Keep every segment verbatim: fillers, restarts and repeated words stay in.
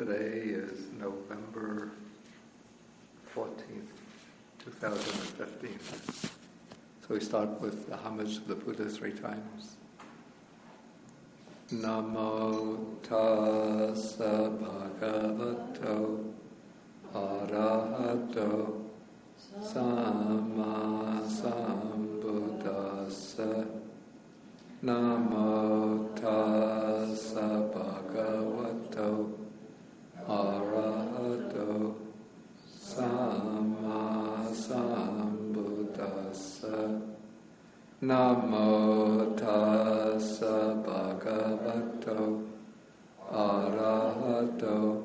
Today is November fourteenth, twenty fifteen. So we start with the homage to the Buddha three times. Namo tassa bhagavato arahato samma sambuddhassa. Namo tassa bhagavato arahato samma sambuddhassa. Namo tassa bhagavato arahato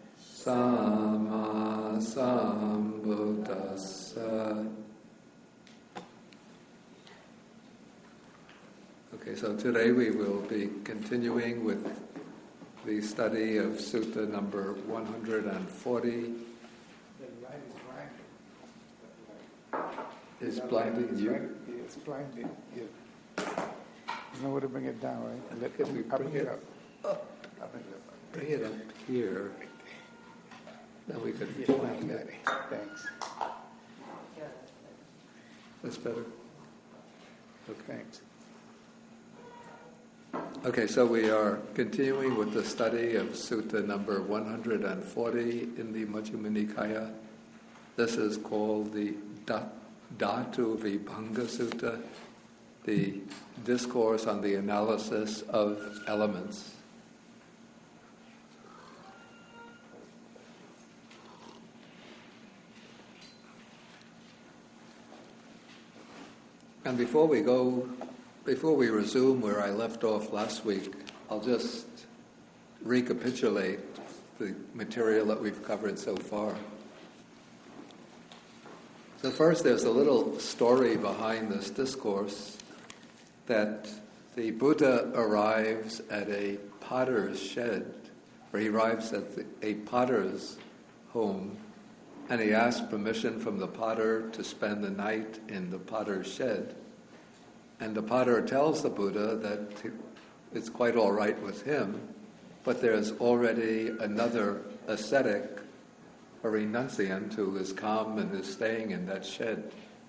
samma sambuddhassa. Okay, so today we will be continuing with the study of Sutta number one hundred forty. Is blinding you? It's blinding you. There's no way to bring it down, right? And if we bring it up, up, I'll bring it up. bring it up here, then we could Yeah, find it. Thanks. That's better. Okay. Thanks. Okay, so we are continuing with the study of Sutta number one hundred forty in the Majjhima Nikaya. This is called the Da- Dhatu Vibhanga Sutta, the discourse on the analysis of elements. And before we go, before we resume where I left off last week, I'll just recapitulate the material that we've covered so far. So first, there's a little story behind this discourse that the Buddha arrives at a potter's shed, or he arrives at the, a potter's home, and he asks permission from the potter to spend the night in the potter's shed. And the potter tells the Buddha that it's quite all right with him, but there's already another ascetic, a renunciant, who is come and is staying in that shed.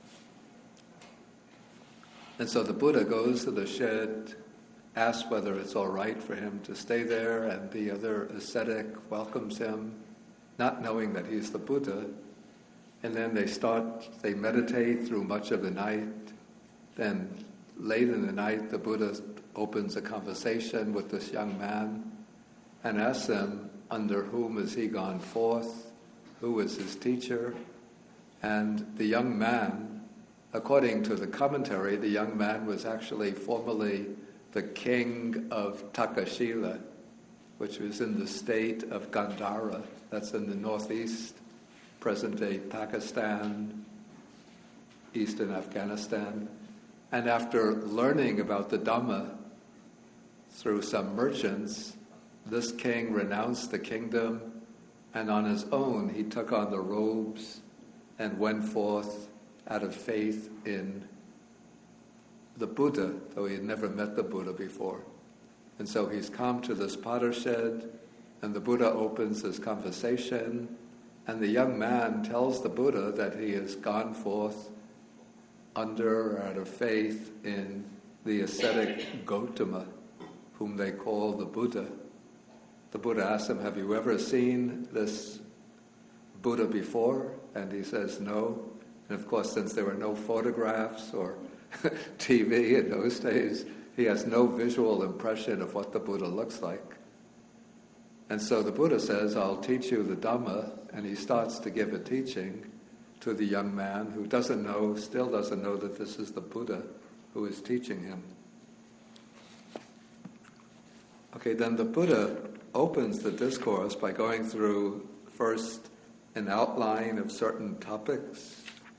And so the Buddha goes to the shed, asks whether it's all right for him to stay there, and the other ascetic welcomes him, not knowing that he's the Buddha. And then they start, they meditate through much of the night. Then late in the night, the Buddha opens a conversation with this young man and asks him, under whom has he gone forth? Who is his teacher? And the young man, according to the commentary, the young man was actually formerly the king of Takashila, which was in the state of Gandhara. That's in the northeast, present-day Pakistan, eastern Afghanistan. And after learning about the Dhamma through some merchants, this king renounced the kingdom, and on his own he took on the robes and went forth out of faith in the Buddha, though he had never met the Buddha before. And so he's come to this potter shed, and the Buddha opens his conversation, and the young man tells the Buddha that he has gone forth under or out of faith in the ascetic Gautama, whom they call the Buddha. The Buddha asks him, have you ever seen this Buddha before? And he says, no. And of course, since there were no photographs or T V in those days, he has no visual impression of what the Buddha looks like. And so the Buddha says, I'll teach you the Dhamma, and he starts to give a teaching to the young man who doesn't know, still doesn't know that this is the Buddha who is teaching him. Okay, then the Buddha opens the discourse by going through first an outline of certain topics,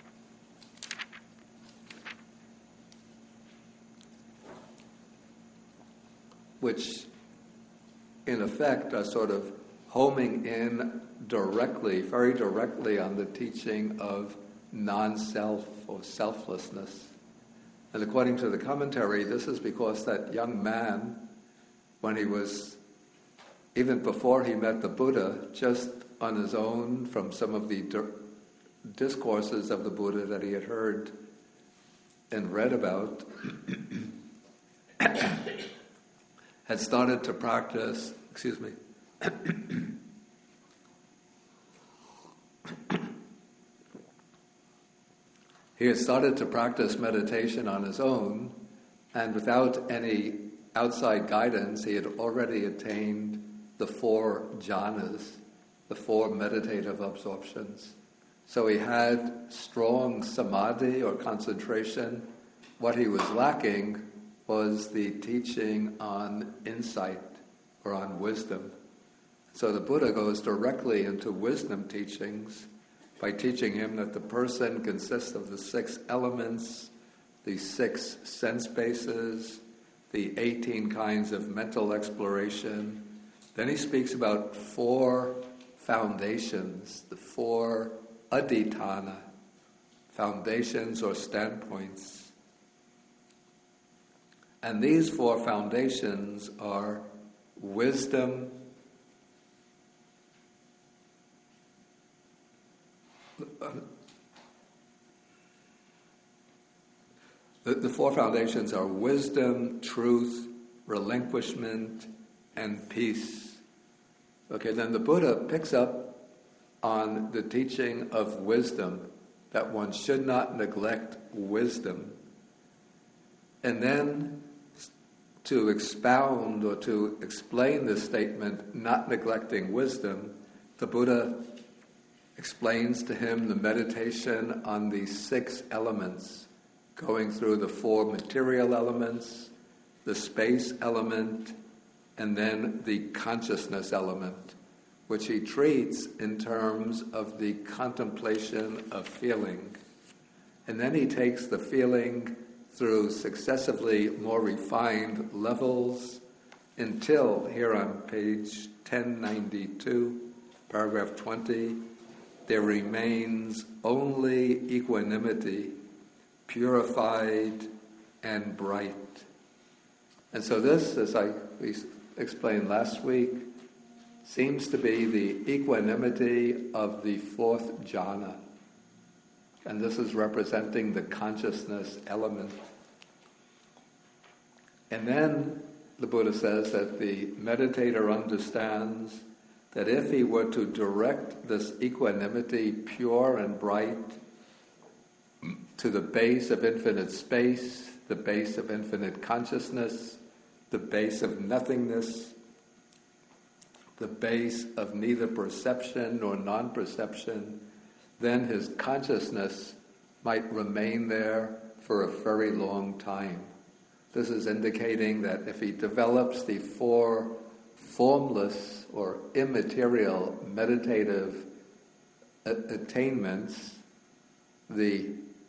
which in effect are sort of homing in directly, very directly on the teaching of non-self or selflessness. And according to the commentary, this is because that young man, when he was even before he met the Buddha, just on his own from some of the di- discourses of the Buddha that he had heard and read about, had started to practice, excuse me, he had started to practice meditation on his own, and without any outside guidance, he had already attained the four jhanas, the four meditative absorptions. So he had strong samadhi or concentration. What he was lacking was the teaching on insight or on wisdom. So the Buddha goes directly into wisdom teachings by teaching him that the person consists of the six elements, the six sense bases, the eighteen kinds of mental exploration. Then he speaks about four foundations, the four adhitthana, foundations or standpoints. And these four foundations are wisdom, The, the four foundations are wisdom, truth, relinquishment, and peace. Okay, then the Buddha picks up on the teaching of wisdom, that one should not neglect wisdom. And then to expound or to explain this statement, not neglecting wisdom, the Buddha explains to him the meditation on these six elements, going through the four material elements, the space element, and then the consciousness element, which he treats in terms of the contemplation of feeling. And then he takes the feeling through successively more refined levels until, here on page ten ninety-two, paragraph twenty, there remains only equanimity, purified and bright. And so this, as I we explained last week, seems to be the equanimity of the fourth jhana. And this is representing the consciousness element. And then the Buddha says that the meditator understands that if he were to direct this equanimity, pure and bright, to the base of infinite space, the base of infinite consciousness, the base of nothingness, the base of neither perception nor non-perception, then his consciousness might remain there for a very long time. This is indicating that if he develops the four formless or immaterial meditative attainments, the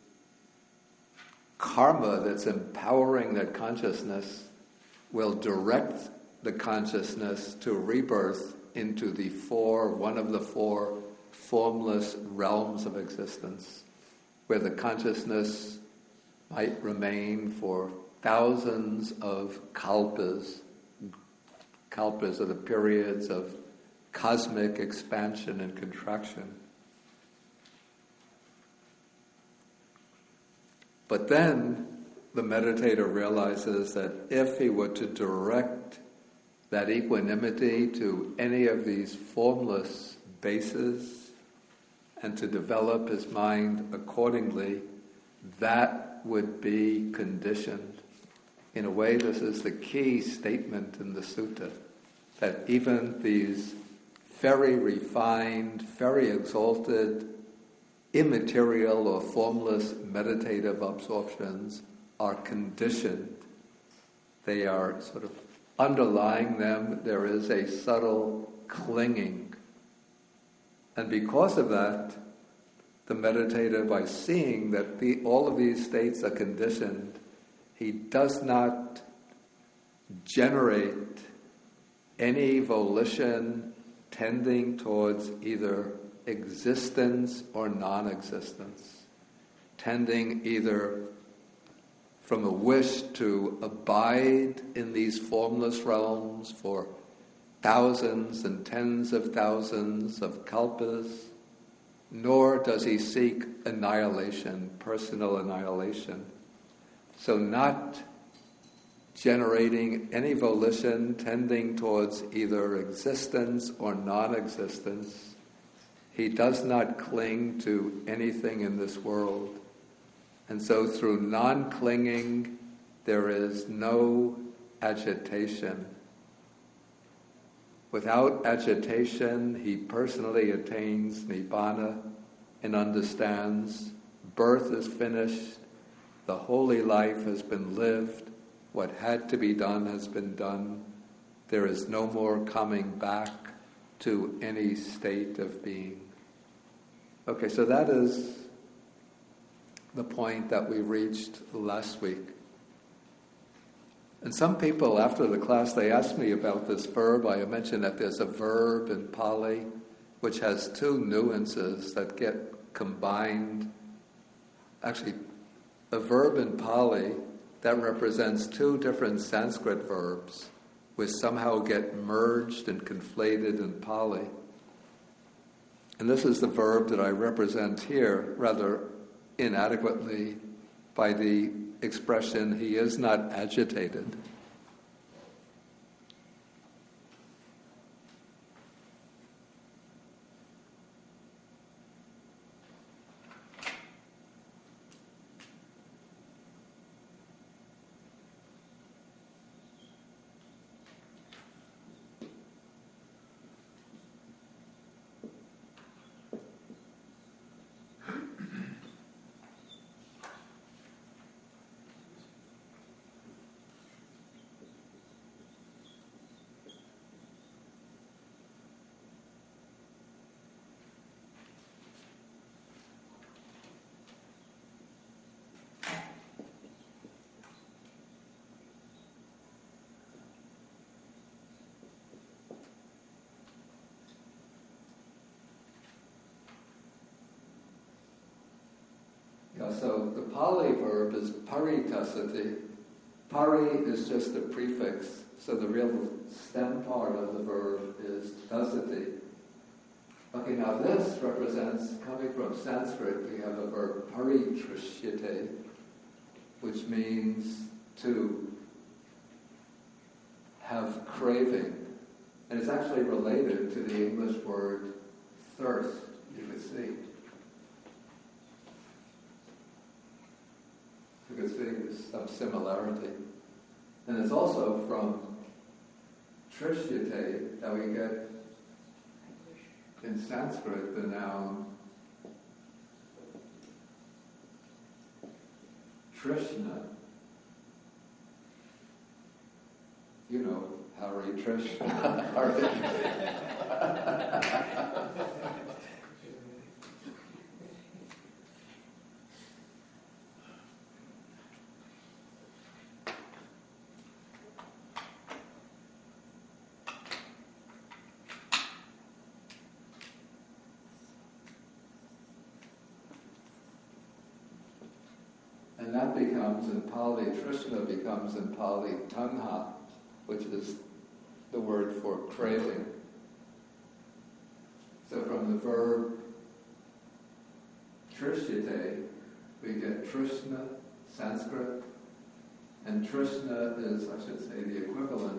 karma that's empowering that consciousness will direct the consciousness to rebirth into the four, one of the four formless realms of existence, where the consciousness might remain for thousands of kalpas. Kalpas are the periods of cosmic expansion and contraction. But then the meditator realizes that if he were to direct that equanimity to any of these formless bases and to develop his mind accordingly, that would be conditioned. In a way, this is the key statement in the sutta, that even these very refined, very exalted, immaterial or formless meditative absorptions are conditioned. They are sort of underlying them, there is a subtle clinging. And because of that, the meditator, by seeing that the, all of these states are conditioned, he does not generate any volition tending towards either existence or non-existence, tending either from a wish to abide in these formless realms for thousands and tens of thousands of kalpas, nor does he seek annihilation, personal annihilation. So not generating any volition tending towards either existence or non-existence. He does not cling to anything in this world. And so through non-clinging, there is no agitation. Without agitation, he personally attains Nibbana and understands birth is finished, the holy life has been lived, what had to be done has been done. There is no more coming back to any state of being. Okay, so that is the point that we reached last week. And some people, after the class, they asked me about this verb. I mentioned that there's a verb in Pali which has two nuances that get combined. Actually, a verb in Pali that represents two different Sanskrit verbs which somehow get merged and conflated in Pali. And this is the verb that I represent here rather inadequately by the expression, he is not agitated. Yeah, so the Pali verb is paritasati. Pari is just a prefix, so the real stem part of the verb is tasati. Okay, now this represents, coming from Sanskrit, we have the verb paritrishyate, which means to have craving. And it's actually related to the English word thirst, you could see. You can see there's some similarity. And it's also from trishyate that we get in Sanskrit the noun Trishna. You know, Hari Trishna. Hari. And that becomes in Pali, Trishna becomes in Pali tanha, which is the word for craving. So from the verb trishyate, we get Trishna, Sanskrit, and Trishna is, I should say, the equivalent,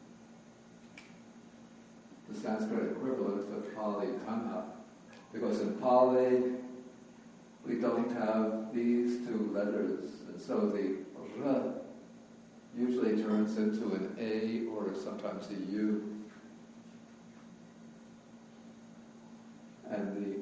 the Sanskrit equivalent of Pali tanha. Because in Pali, we don't have these two letters, and so the R usually turns into an A or sometimes a U. And the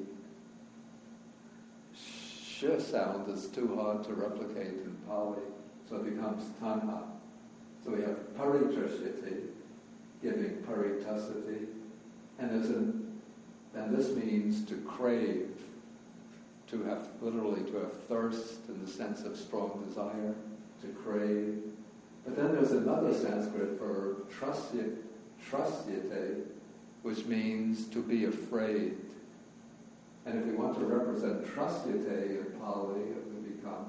sh sound is too hard to replicate in Pali, so it becomes tanha. So we have paritrishyate, giving paritasati, and there's an, and this means to crave, to have, literally to have thirst in the sense of strong desire, to crave. But then there's another Sanskrit verb, trasyate, trasyate, which means to be afraid. And if we want to represent trasyate in Pali, it would become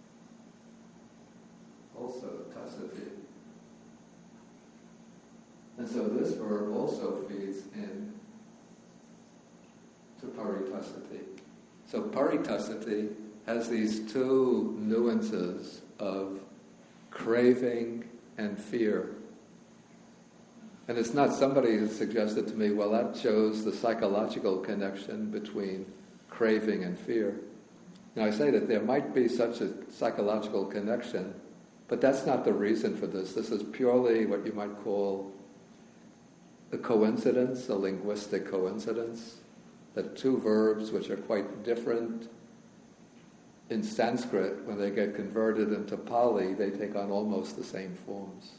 also tasati. And so this verb also feeds in to paritasati. So paritasati has these two nuances of craving and fear. And it's not somebody who suggested to me, well, that shows the psychological connection between craving and fear. Now I say that there might be such a psychological connection, but that's not the reason for this. This is purely what you might call a coincidence, a linguistic coincidence, that two verbs which are quite different in Sanskrit, when they get converted into Pali, they take on almost the same forms.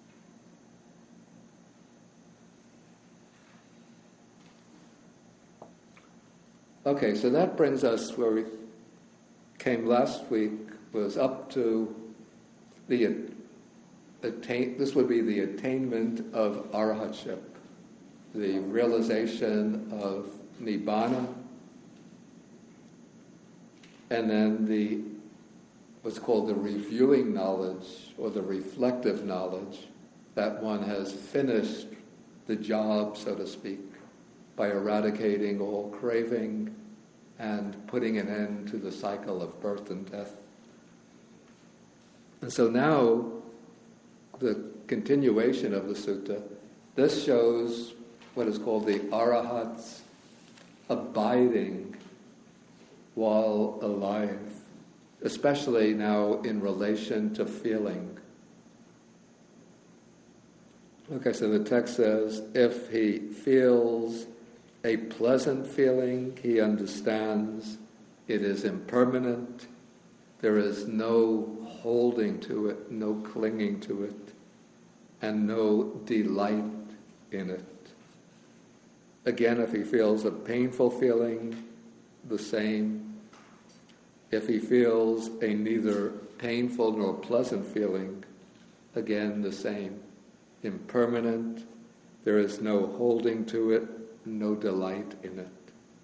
Okay, so that brings us where we came last week, was up to the attain. This would be the attainment of arhatship, the realization of nibbana, and then the what's called the reviewing knowledge or the reflective knowledge that one has finished the job, so to speak, by eradicating all craving and putting an end to the cycle of birth and death. And so now, the continuation of the sutta, this shows what is called the arahats abiding while alive, especially now in relation to feeling. Okay, so the text says, if he feels a pleasant feeling, he understands it is impermanent, there is no holding to it, no clinging to it, and no delight in it. Again, if he feels a painful feeling, the same. If he feels a neither painful nor pleasant feeling, again the same. Impermanent, there is no holding to it, no delight in it.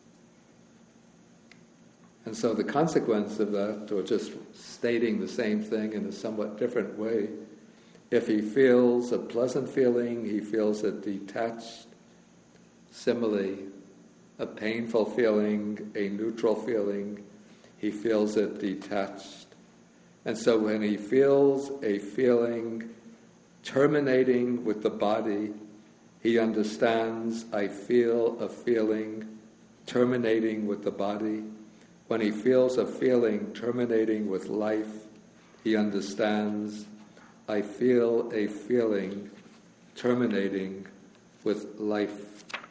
And so the consequence of that, or just stating the same thing in a somewhat different way, if he feels a pleasant feeling, he feels it detached. Similarly, a painful feeling, a neutral feeling, he feels it detached. And so when he feels a feeling terminating with the body, he understands, I feel a feeling terminating with the body. When he feels a feeling terminating with life, he understands, I feel a feeling terminating with life.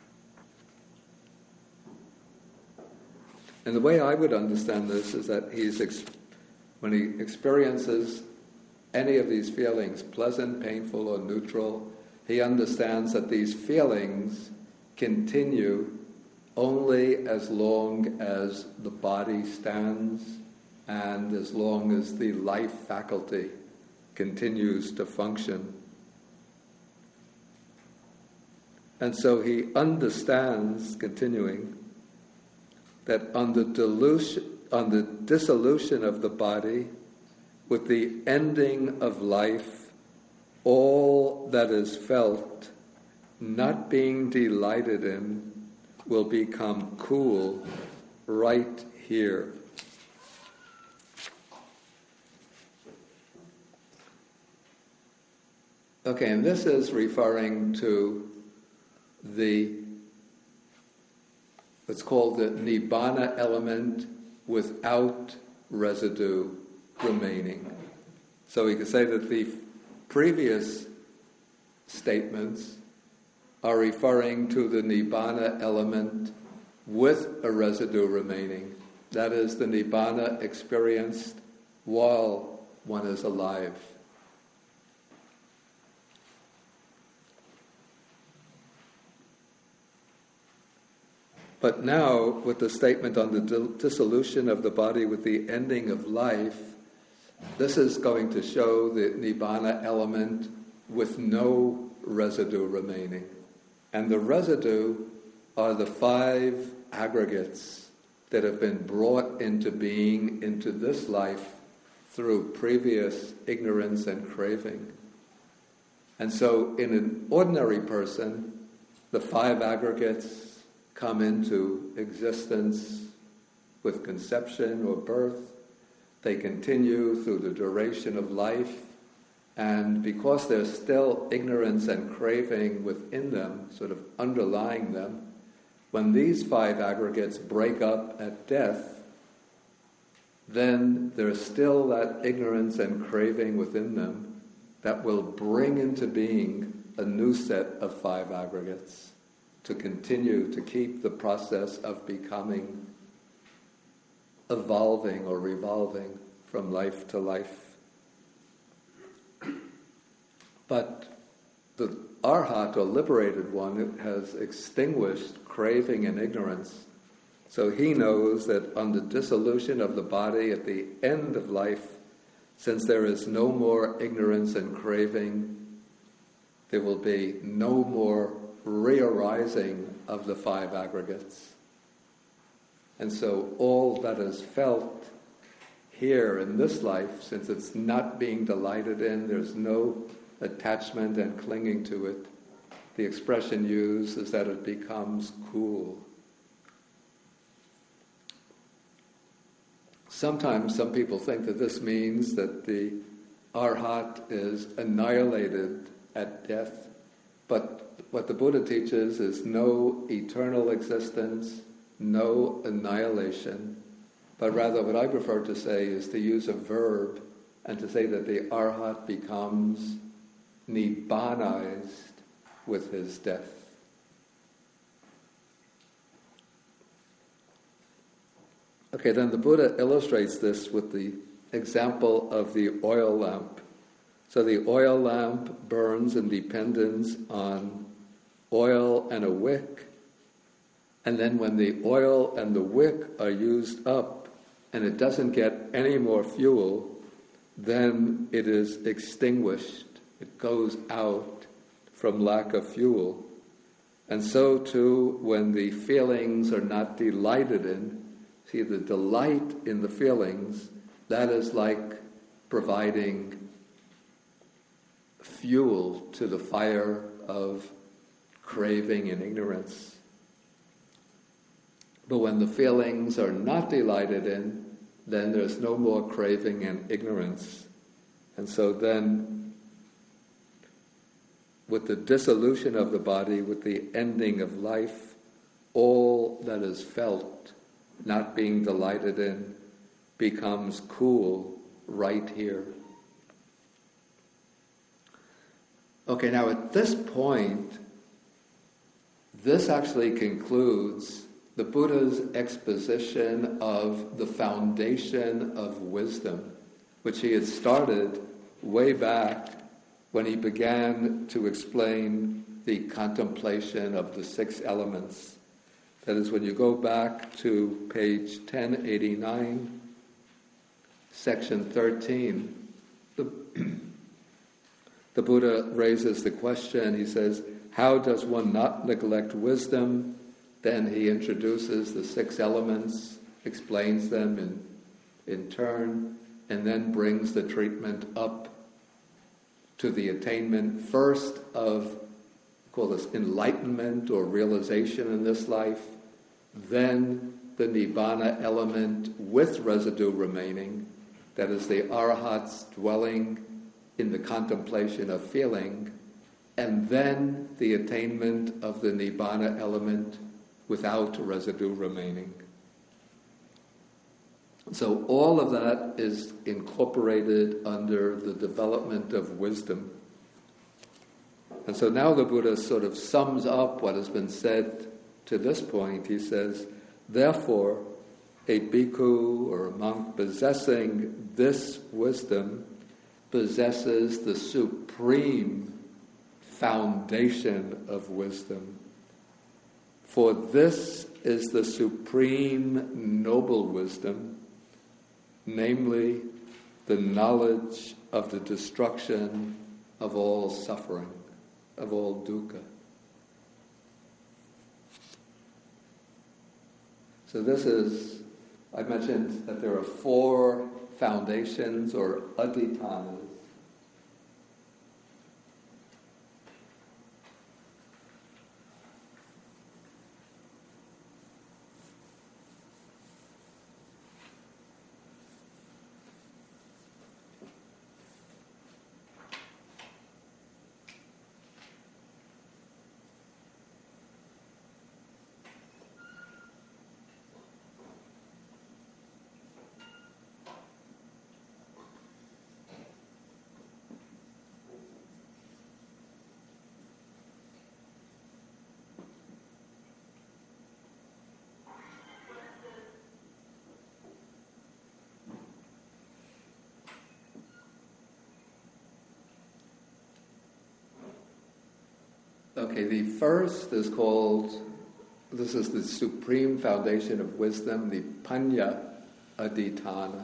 And the way I would understand this is that he's ex- when he experiences any of these feelings, pleasant, painful, or neutral, he understands that these feelings continue only as long as the body stands and as long as the life faculty continues to function. And so he understands, continuing, that on the dilution, on the dissolution of the body, with the ending of life, all that is felt, not being delighted in, will become cool right here. Okay, and this is referring to the what's called the nibbana element without residue remaining. So we could say that the previous statements are referring to the nibbana element with a residue remaining. That is the nibbana experienced while one is alive. But now, with the statement on the dissolution of the body with the ending of life, this is going to show the nibbana element with no residue remaining. And the residue are the five aggregates that have been brought into being into this life through previous ignorance and craving. And so in an ordinary person, the five aggregates come into existence with conception or birth. They continue through the duration of life. And because there's still ignorance and craving within them, sort of underlying them, when these five aggregates break up at death, then there's still that ignorance and craving within them that will bring into being a new set of five aggregates to continue to keep the process of becoming, evolving or revolving from life to life. But the arhat, or liberated one, has extinguished craving and ignorance. So he knows that on the dissolution of the body at the end of life, since there is no more ignorance and craving, there will be no more re-arising of the five aggregates. And so all that is felt here in this life, since it's not being delighted in, there's no attachment and clinging to it, the expression used is that it becomes cool. Sometimes some people think that this means that the arhat is annihilated at death, but what the Buddha teaches is no eternal existence, no annihilation, but rather what I prefer to say is to use a verb and to say that the arhat becomes nibbanized with his death. Okay, then the Buddha illustrates this with the example of the oil lamp. So the oil lamp burns in dependence on oil and a wick, and then when the oil and the wick are used up and it doesn't get any more fuel, then it is extinguished. It goes out from lack of fuel. And so too, when the feelings are not delighted in, see, the delight in the feelings, that is like providing fuel to the fire of craving and ignorance. But when the feelings are not delighted in, then there's no more craving and ignorance. And so then, with the dissolution of the body, with the ending of life, all that is felt, not being delighted in, becomes cool right here. Okay, now at this point, this actually concludes the Buddha's exposition of the foundation of wisdom, which he had started way back when he began to explain the contemplation of the six elements. That is, when you go back to page ten eighty-nine, section thirteen, the, the Buddha raises the question, he says, how does one not neglect wisdom? Then he introduces the six elements, explains them in, in turn, and then brings the treatment up to the attainment first of, call this enlightenment or realization in this life, then the nibbana element with residue remaining, that is the arahat's dwelling in the contemplation of feeling, and then the attainment of the nibbana element without residue remaining. So all of that is incorporated under the development of wisdom. And so now the Buddha sort of sums up what has been said to this point. He says, therefore, a bhikkhu or a monk possessing this wisdom possesses the supreme foundation of wisdom. For this is the supreme noble wisdom, namely the knowledge of the destruction of all suffering, of all dukkha. So this is, I mentioned that there are four foundations or adhitanas. Okay, the first is called, this is the supreme foundation of wisdom, the Panya Aditana.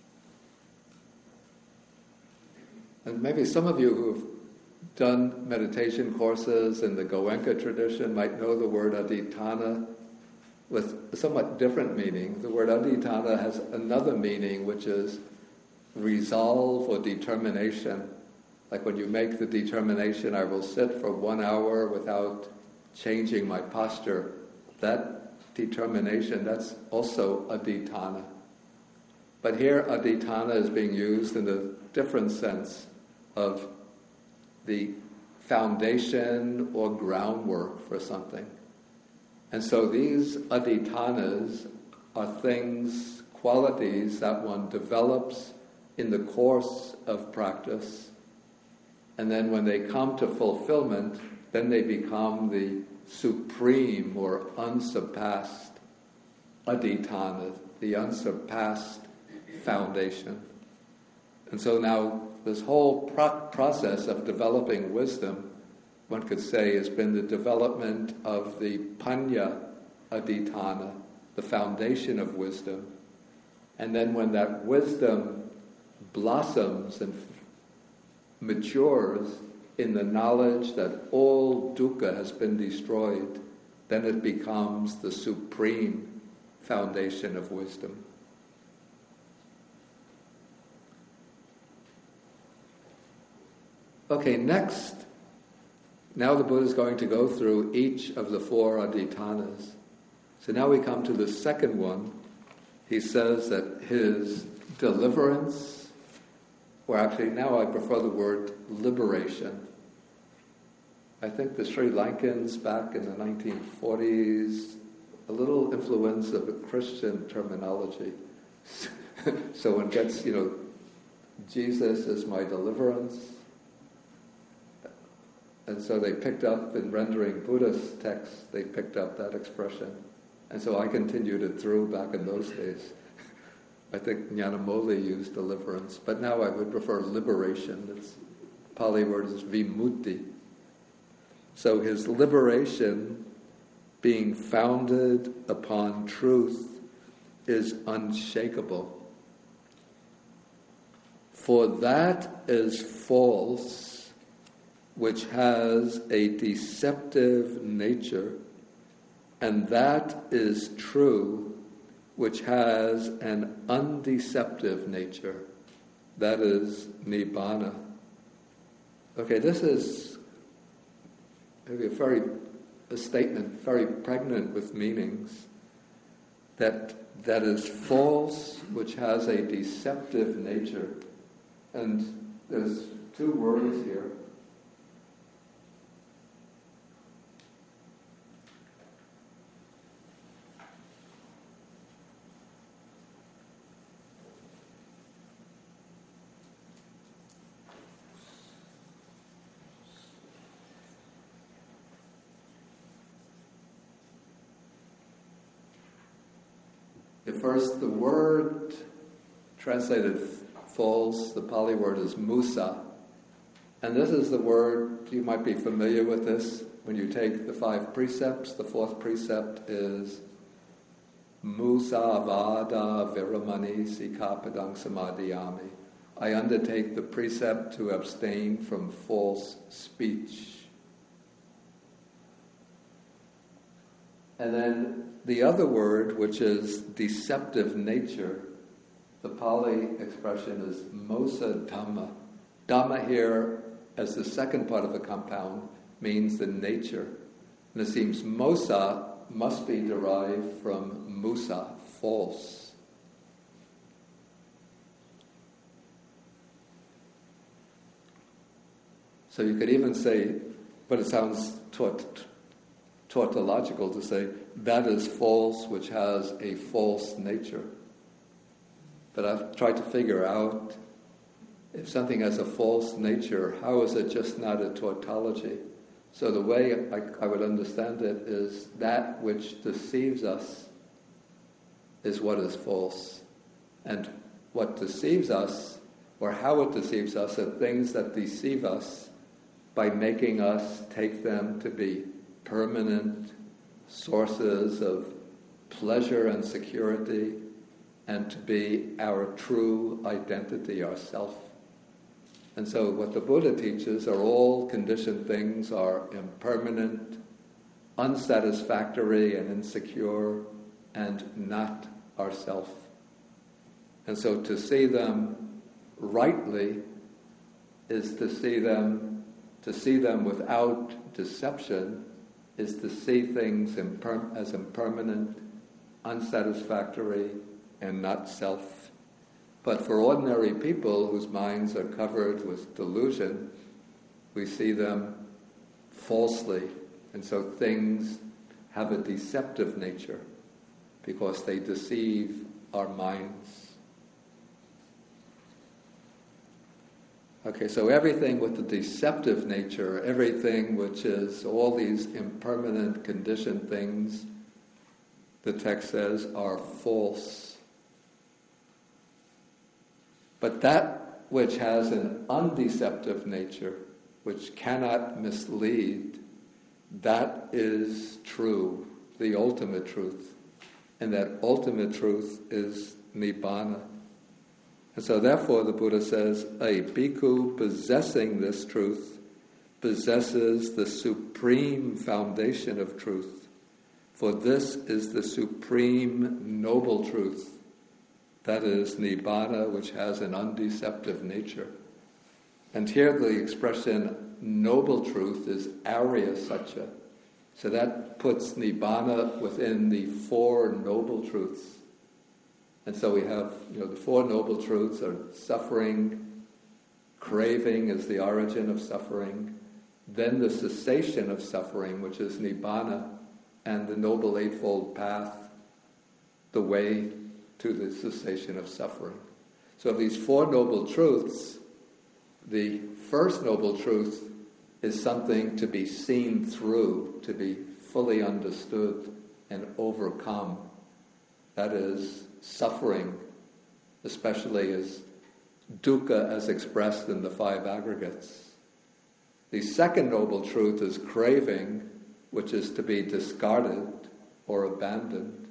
And maybe some of you who've done meditation courses in the Goenka tradition might know the word Aditana with a somewhat different meaning. The word Aditana has another meaning, which is resolve or determination. Like when you make the determination, I will sit for one hour without changing my posture. That determination, that's also aditana. But here, aditana is being used in a different sense of the foundation or groundwork for something. And so these aditanas are things, qualities that one develops in the course of practice. And then when they come to fulfillment, then they become the supreme or unsurpassed aditana, the unsurpassed foundation. And so now this whole pro- process of developing wisdom, one could say, has been the development of the Panya Aditana, the foundation of wisdom. And then when that wisdom blossoms and f- matures in the knowledge that all dukkha has been destroyed, then it becomes the supreme foundation of wisdom. Okay, next, now the Buddha is going to go through each of the four aditanas. So now we come to the second one. He says that his deliverance, or actually now I prefer the word liberation. I think the Sri Lankans back in the nineteen forties, a little influence of a Christian terminology. So one gets, you know, Jesus is my deliverance. And so they picked up, in rendering Buddhist texts, they picked up that expression. And so I continued it through back in those days. I think Nyanamoli used deliverance, but now I would prefer liberation. Its Pali word is vimutti. So his liberation, being founded upon truth, is unshakable. For that is false, which has a deceptive nature, and that is true, which has an undeceptive nature. That is nibbana. Okay, this is maybe a very a statement very pregnant with meanings. That that is false, which has a deceptive nature, and there's two words here. First, the word translated false, the Pali word is musa. And this is the word, you might be familiar with this, when you take the five precepts. The fourth precept is musa vada viramani sikapadang samadhiyami. I undertake the precept to abstain from false speech. And then the other word, which is deceptive nature, the Pali expression is mosa dhamma. Dhamma here, as the second part of the compound, means the nature. And it seems mosa must be derived from musa, false. So you could even say, but it sounds taut- tautological to say, that is false, which has a false nature. But I've tried to figure out, if something has a false nature, how is it just not a tautology? So the way I, I would understand it is that which deceives us is what is false. And what deceives us, or how it deceives us, are things that deceive us by making us take them to be permanent sources of pleasure and security, and to be our true identity, our self. And so what the Buddha teaches are all conditioned things are impermanent, unsatisfactory and insecure, and not ourself. And so to see them rightly is to see them, to see them without deception, is to see things imper- as impermanent, unsatisfactory, and not self. But for ordinary people whose minds are covered with delusion, we see them falsely. And so things have a deceptive nature because they deceive our minds. Okay, so everything with the deceptive nature, everything which is all these impermanent, conditioned things, the text says, are false. But that which has an undeceptive nature, which cannot mislead, that is true, the ultimate truth. And that ultimate truth is Nibbana. And so therefore the Buddha says, a bhikkhu possessing this truth possesses the supreme foundation of truth. For this is the supreme noble truth. That is Nibbana, which has an undeceptive nature. And here the expression noble truth is Arya Satya. So that puts Nibbana within the four noble truths. And so we have, you know, the four noble truths are suffering, craving is the origin of suffering, then the cessation of suffering, which is Nibbana, and the Noble Eightfold Path, the way to the cessation of suffering. So of these four noble truths, the first noble truth is something to be seen through, to be fully understood and overcome. That is suffering, especially as dukkha as expressed in the five aggregates. The second noble truth is craving, which is to be discarded or abandoned.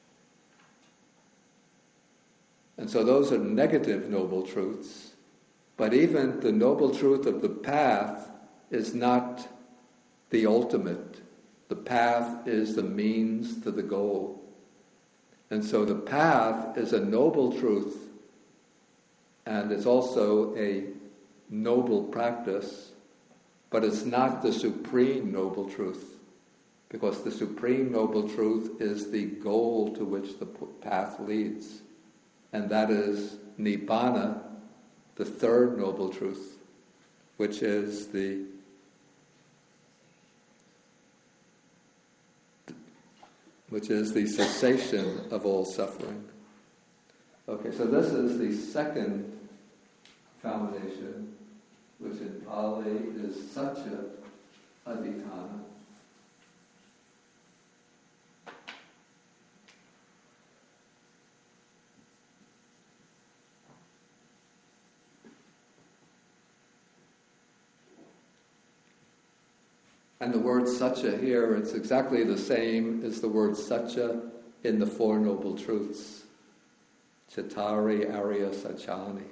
And so those are negative noble truths. But even the noble truth of the path is not the ultimate. The path is the means to the goal. And so the path is a noble truth, and it's also a noble practice, but it's not the supreme noble truth, because the supreme noble truth is the goal to which the path leads, and that is Nibbana, the third noble truth, which is the which is the cessation of all suffering. Okay, so this is the second foundation, which in Pali is Satya Adhitthana. And the word Satya here, it's exactly the same as the word Satya in the Four Noble Truths. Chattari Arya Satchani.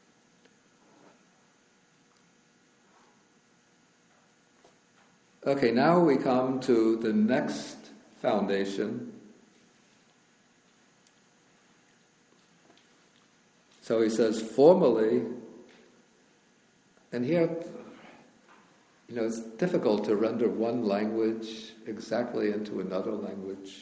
Okay, now we come to the next foundation. So he says, formally, and here, you know, it's difficult to render one language exactly into another language.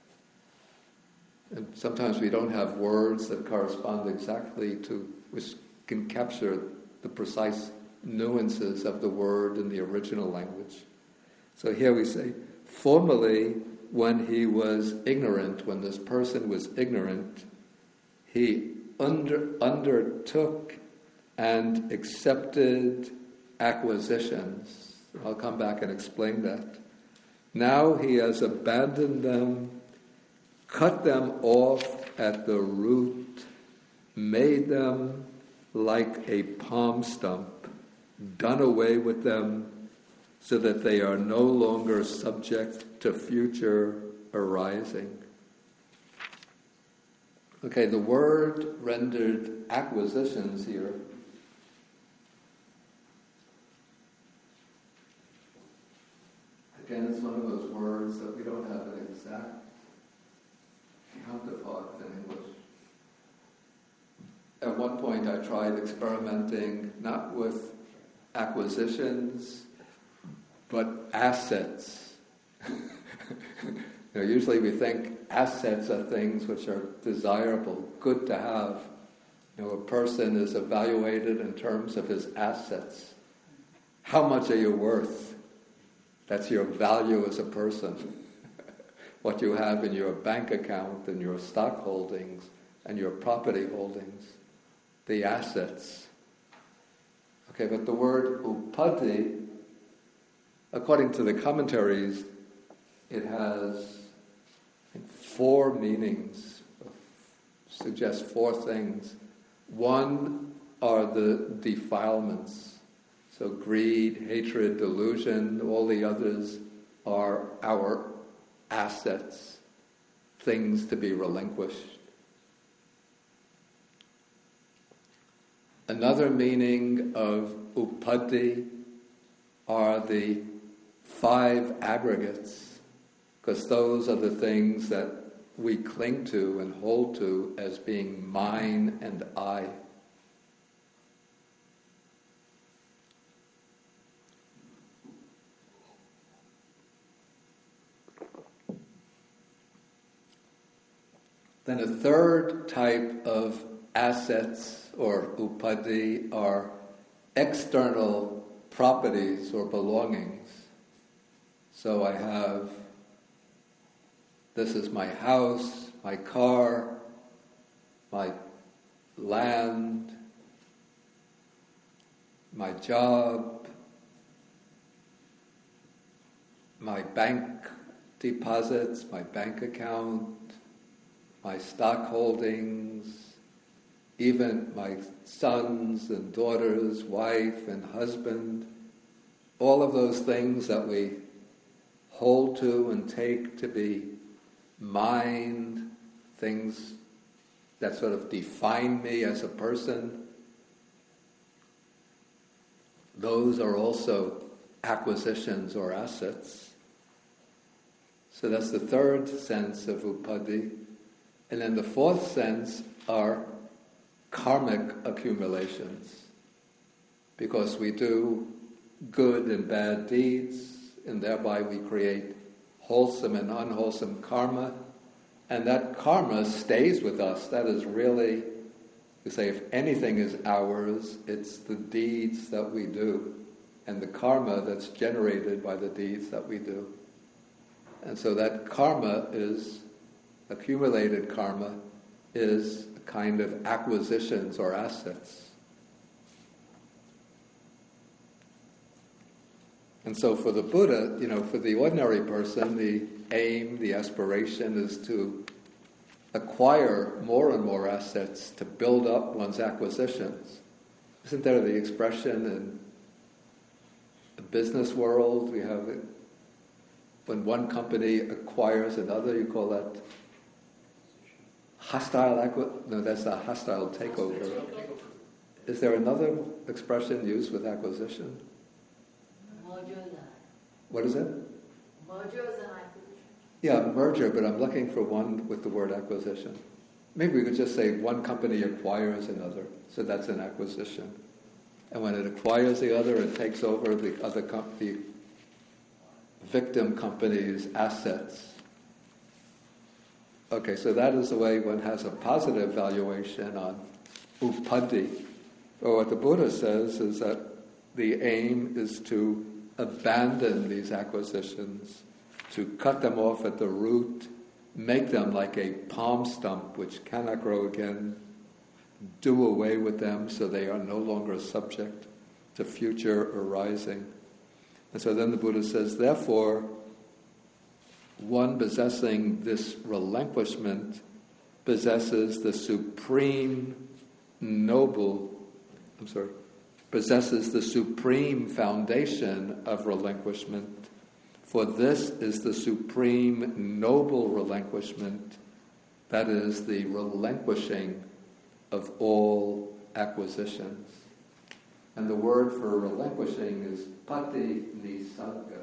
And sometimes we don't have words that correspond exactly to, which can capture the precise nuances of the word in the original language. So here we say, formerly, when he was ignorant, when this person was ignorant, he under, undertook and accepted acquisitions. I'll come back and explain that. Now he has abandoned them, cut them off at the root, made them like a palm stump, done away with them so that they are no longer subject to future arising. Okay, the word rendered acquisitions here again, it's one of those words that we don't have an exact counterpart in English. At one point I tried experimenting not with acquisitions, but assets. you know, usually we think assets are things which are desirable, good to have. You know, a person is evaluated in terms of his assets. How much are you worth? That's your value as a person. What you have in your bank account and your stock holdings and your property holdings, the assets. Okay, but the word upadhi, according to the commentaries, it has four meanings, suggests four things. One are the defilements. So greed, hatred, delusion, all the others are our assets, things to be relinquished. Another meaning of upadhi are the five aggregates, because those are the things that we cling to and hold to as being mine and I. Then a third type of assets or upadhi are external properties or belongings. So I have, this is my house, my car, my land, my job, my bank deposits, my bank account, my stock holdings, even my sons and daughters, wife and husband, all of those things that we hold to and take to be mine, things that sort of define me as a person, those are also acquisitions or assets. So that's the third sense of upadhi. And then the fourth sense are karmic accumulations, because we do good and bad deeds, and thereby we create wholesome and unwholesome karma, and that karma stays with us. That is really, you say, if anything is ours, it's the deeds that we do, and the karma that's generated by the deeds that we do. And so that karma is, accumulated karma, is a kind of acquisitions or assets. And so for the Buddha, you know, for the ordinary person, the aim, the aspiration is to acquire more and more assets, to build up one's acquisitions. Isn't there the expression in the business world? We have it, when one company acquires another, you call that hostile acqui- no, that's a hostile takeover. Is there another expression used with acquisition? What is it? Merger is an acquisition. Yeah, merger, but I'm looking for one with the word acquisition. Maybe we could just say one company acquires another, so that's an acquisition. And when it acquires the other, it takes over the other com- the victim company's assets. Okay, so that is the way one has a positive valuation on upadhi. But what the Buddha says is that the aim is to abandon these acquisitions, to cut them off at the root, make them like a palm stump which cannot grow again, do away with them so they are no longer subject to future arising. And so then the Buddha says, therefore, one possessing this relinquishment possesses the supreme noble, I'm sorry, possesses the supreme foundation of relinquishment. For this is the supreme noble relinquishment, that is, the relinquishing of all acquisitions. And the word for relinquishing is pati nisarga.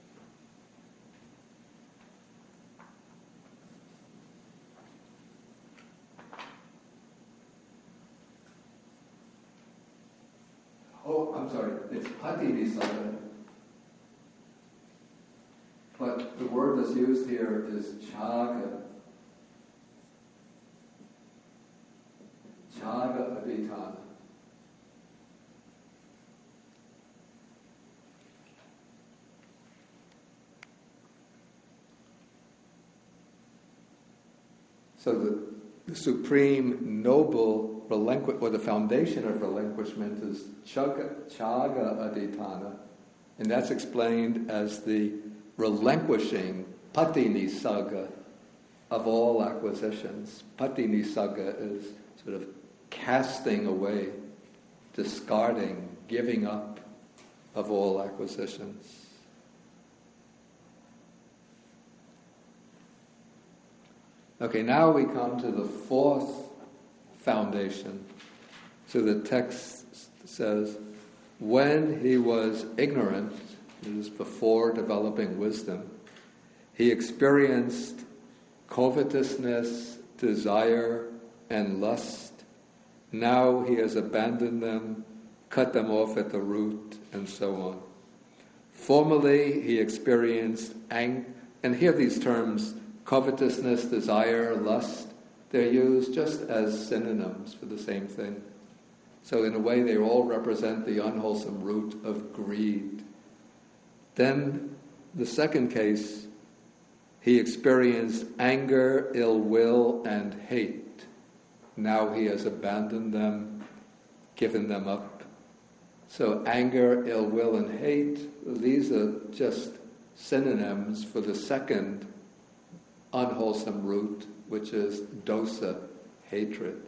Oh, I'm sorry, it's pati nisarga. But the word that's used here is chaga. Chaga aditana. So the, the supreme noble relinquish, or the foundation of relinquishment is chaga, chaga aditana, and that's explained as the relinquishing pati nisarga of all acquisitions. Pati nisarga is sort of casting away, discarding, giving up of all acquisitions. Okay, now we come to the fourth foundation. So the text says, when he was ignorant, it is before developing wisdom, he experienced covetousness, desire, and lust. Now he has abandoned them, cut them off at the root, and so on. Formerly he experienced anger, and here these terms, covetousness, desire, lust, they're used just as synonyms for the same thing. So in a way they all represent the unwholesome root of greed. Then the second case, he experienced anger, ill will, and hate. Now he has abandoned them, given them up. So anger, ill will, and hate, these are just synonyms for the second unwholesome root, which is dosa, hatred.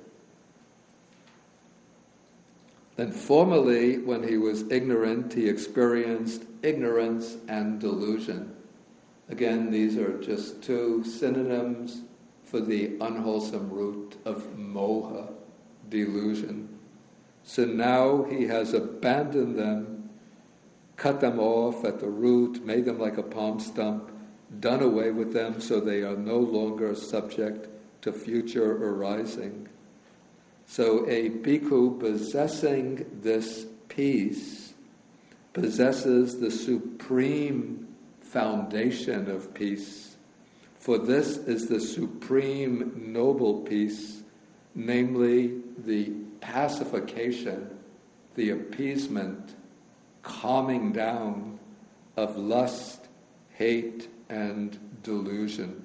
Then formerly, when he was ignorant, he experienced ignorance and delusion. Again, these are just two synonyms for the unwholesome root of moha, delusion. So now he has abandoned them, cut them off at the root, made them like a palm stump, done away with them so they are no longer subject to future arising. So a bhikkhu possessing this peace possesses the supreme foundation of peace. For this is the supreme noble peace, namely the pacification, the appeasement, calming down of lust, hate, and delusion.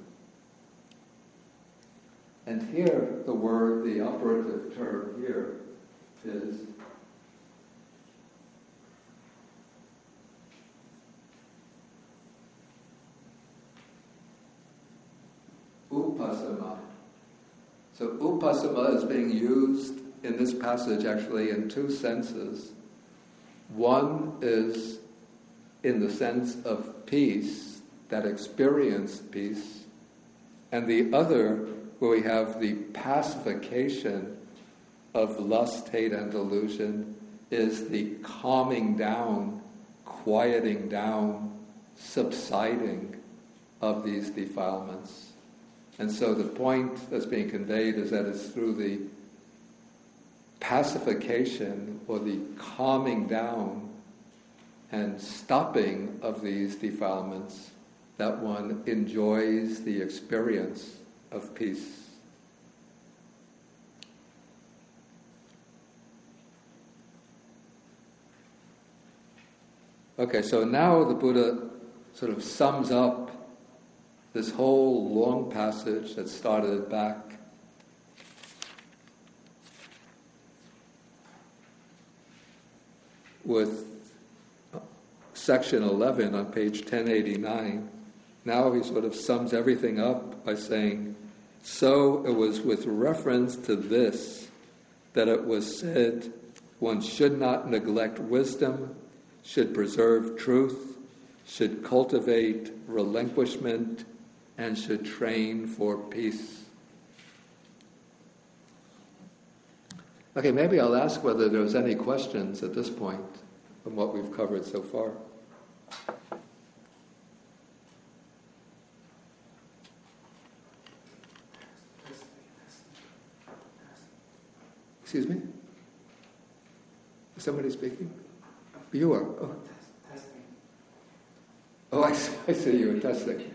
And here, the word, the operative term here is upasama. So upasama is being used in this passage actually in two senses. One is in the sense of peace, that experienced peace, and the other where we have the pacification of lust, hate, and delusion is the calming down, quieting down, subsiding of these defilements. And so the point that's being conveyed is that it's through the pacification or the calming down and stopping of these defilements that one enjoys the experience of peace. Okay, so now the Buddha sort of sums up this whole long passage that started back with section eleven on page ten eighty-nine. Now he sort of sums everything up by saying, so it was with reference to this that it was said, One should not neglect wisdom, should preserve truth, should cultivate relinquishment, and should train for peace. Okay, maybe I'll ask whether there's any questions at this point from what we've covered so far. Excuse me? Is somebody speaking? You are. Oh, oh I, see, I see you were testing.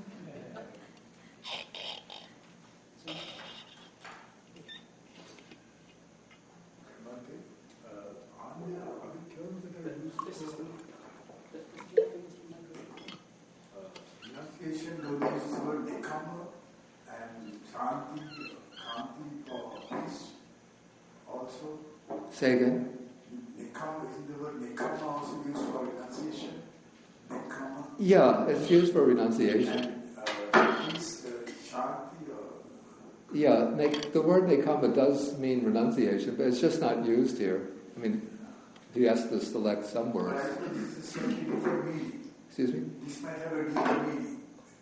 Renunciation uses the word nekama and shanti, kanti for peace also. Say again. Nekama, isn't the word nekama also used for renunciation? Nekama. Yeah, it's used for renunciation. And uh, peace, uh, shanti or... Yeah, the word nekama does mean renunciation, but it's just not used here. I mean, he has to select some words. But I think this is slightly different meaning. Excuse me? This might have a deeper meaning.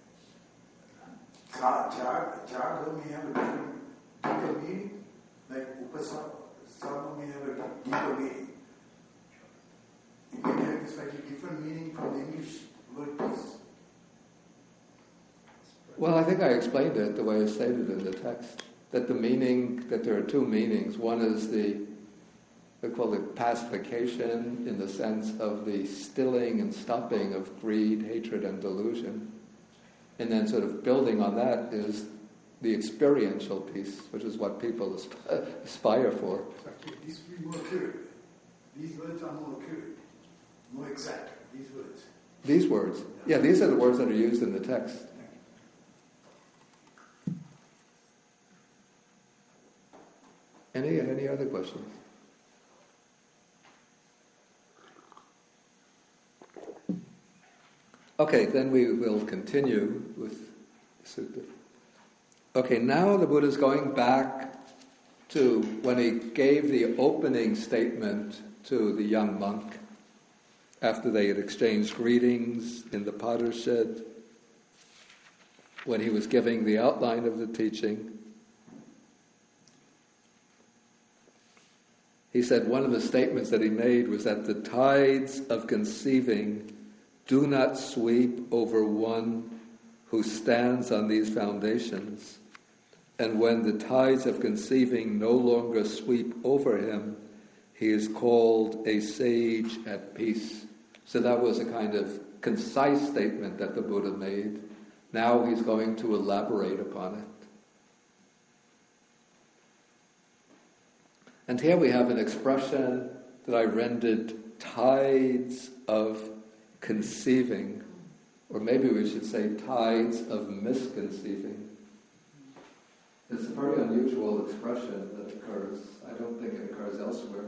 Jaga may have a different, deeper meaning, like upasama may have a deeper meaning. It may have a slightly different meaning from the English word peace. Well, I think I explained it the way it's stated in the text. That the meaning, that there are two meanings. One is the, we call it pacification in the sense of the stilling and stopping of greed, hatred, and delusion. And then sort of building on that is the experiential peace, which is what people aspire for. Actually, these would be more accurate. These words are more accurate, more exact, these words. These words? Yeah, these are the words that are used in the text. Any, any other questions? Okay, then we will continue with the sutta. Okay, now the Buddha is going back to when he gave the opening statement to the young monk after they had exchanged greetings in the potter's shed, when he was giving the outline of the teaching. He said one of the statements that he made was that the tides of conceiving do not sweep over one who stands on these foundations. And when the tides of conceiving no longer sweep over him, he is called a sage at peace. So that was a kind of concise statement that the Buddha made. Now he's going to elaborate upon it. And here we have an expression that I rendered tides of conceiving, or maybe we should say tides of misconceiving. It's a very unusual expression that occurs. I don't think it occurs elsewhere.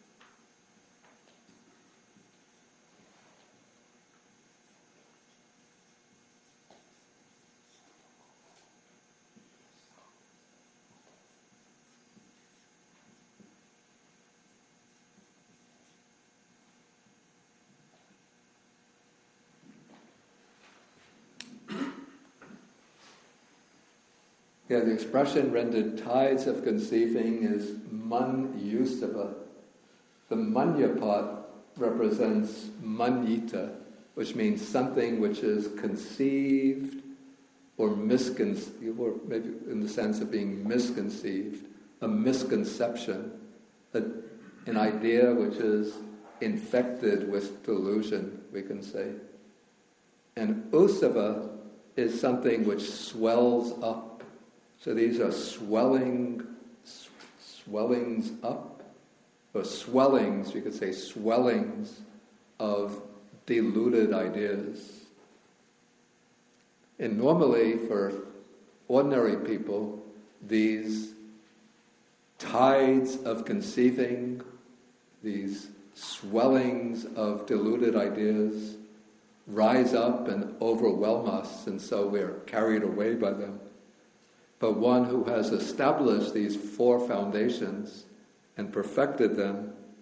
Yeah, the expression rendered tides of conceiving is man yusava. The manya part represents manyita, which means something which is conceived or misconceived, or maybe in the sense of being misconceived, a misconception, a, an idea which is infected with delusion, we can say. And usava is something which swells up. So these are swelling, sw- swellings up, or swellings, you could say swellings of deluded ideas. And normally for ordinary people, these tides of conceiving, these swellings of deluded ideas rise up and overwhelm us, and so we're carried away by them. But one who has established these four foundations and perfected them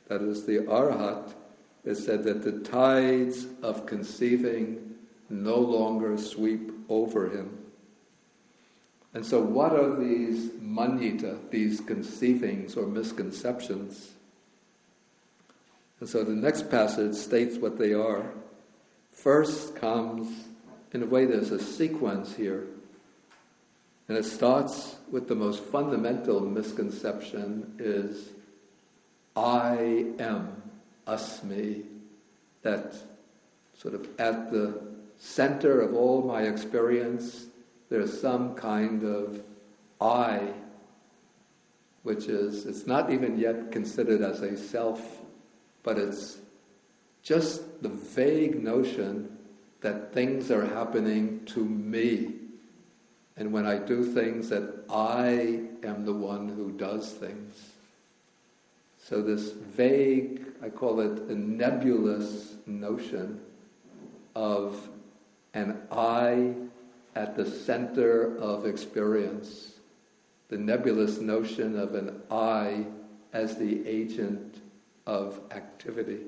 that is the Arhat, it said that the tides of conceiving no longer sweep over him. And so what are these manyita, these conceivings or misconceptions? And so the next passage states what they are. First comes, in a way there's a sequence here, and it starts with the most fundamental misconception is I am, asmi, that sort of at the center of all my experience there's some kind of I, which is, it's not even yet considered as a self, but it's just the vague notion that things are happening to me. And when I do things, that I am the one who does things. So this vague, I call it a nebulous notion of an I at the center of experience. The nebulous notion of an I as the agent of activity.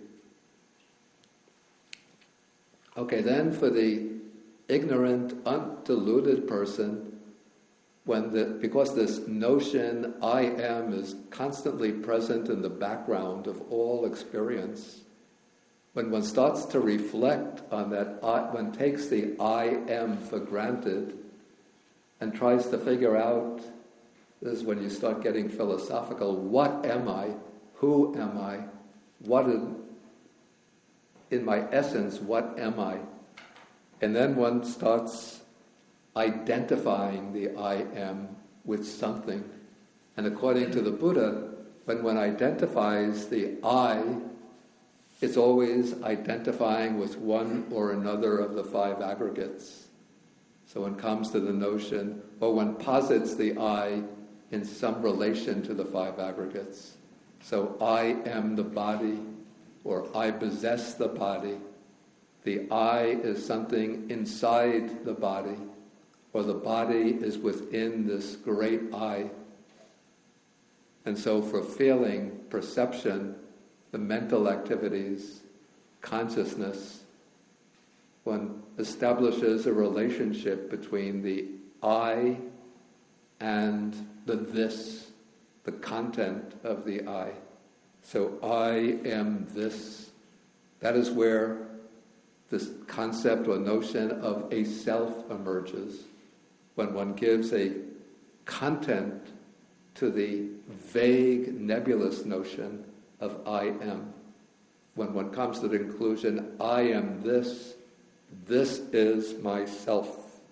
Okay, then for the ignorant, undiluted person, when the, because this notion I am is constantly present in the background of all experience, when one starts to reflect on that, I, one takes the I am for granted and tries to figure out, this is when you start getting philosophical, what am I? Who am I? What in, in my essence, what am I? And then one starts identifying the I am with something. And according to the Buddha, when one identifies the I, it's always identifying with one or another of the five aggregates. So one comes to the notion, or one posits the I in some relation to the five aggregates. So I am the body, or I possess the body. The I is something inside the body, or the body is within this great I. And so for feeling, perception, the mental activities, consciousness, one establishes a relationship between the I and the this, the content of the I. So I am this. That is where this concept or notion of a self emerges, when one gives a content to the vague, nebulous notion of I am. When one comes to the conclusion, I am this, this is myself.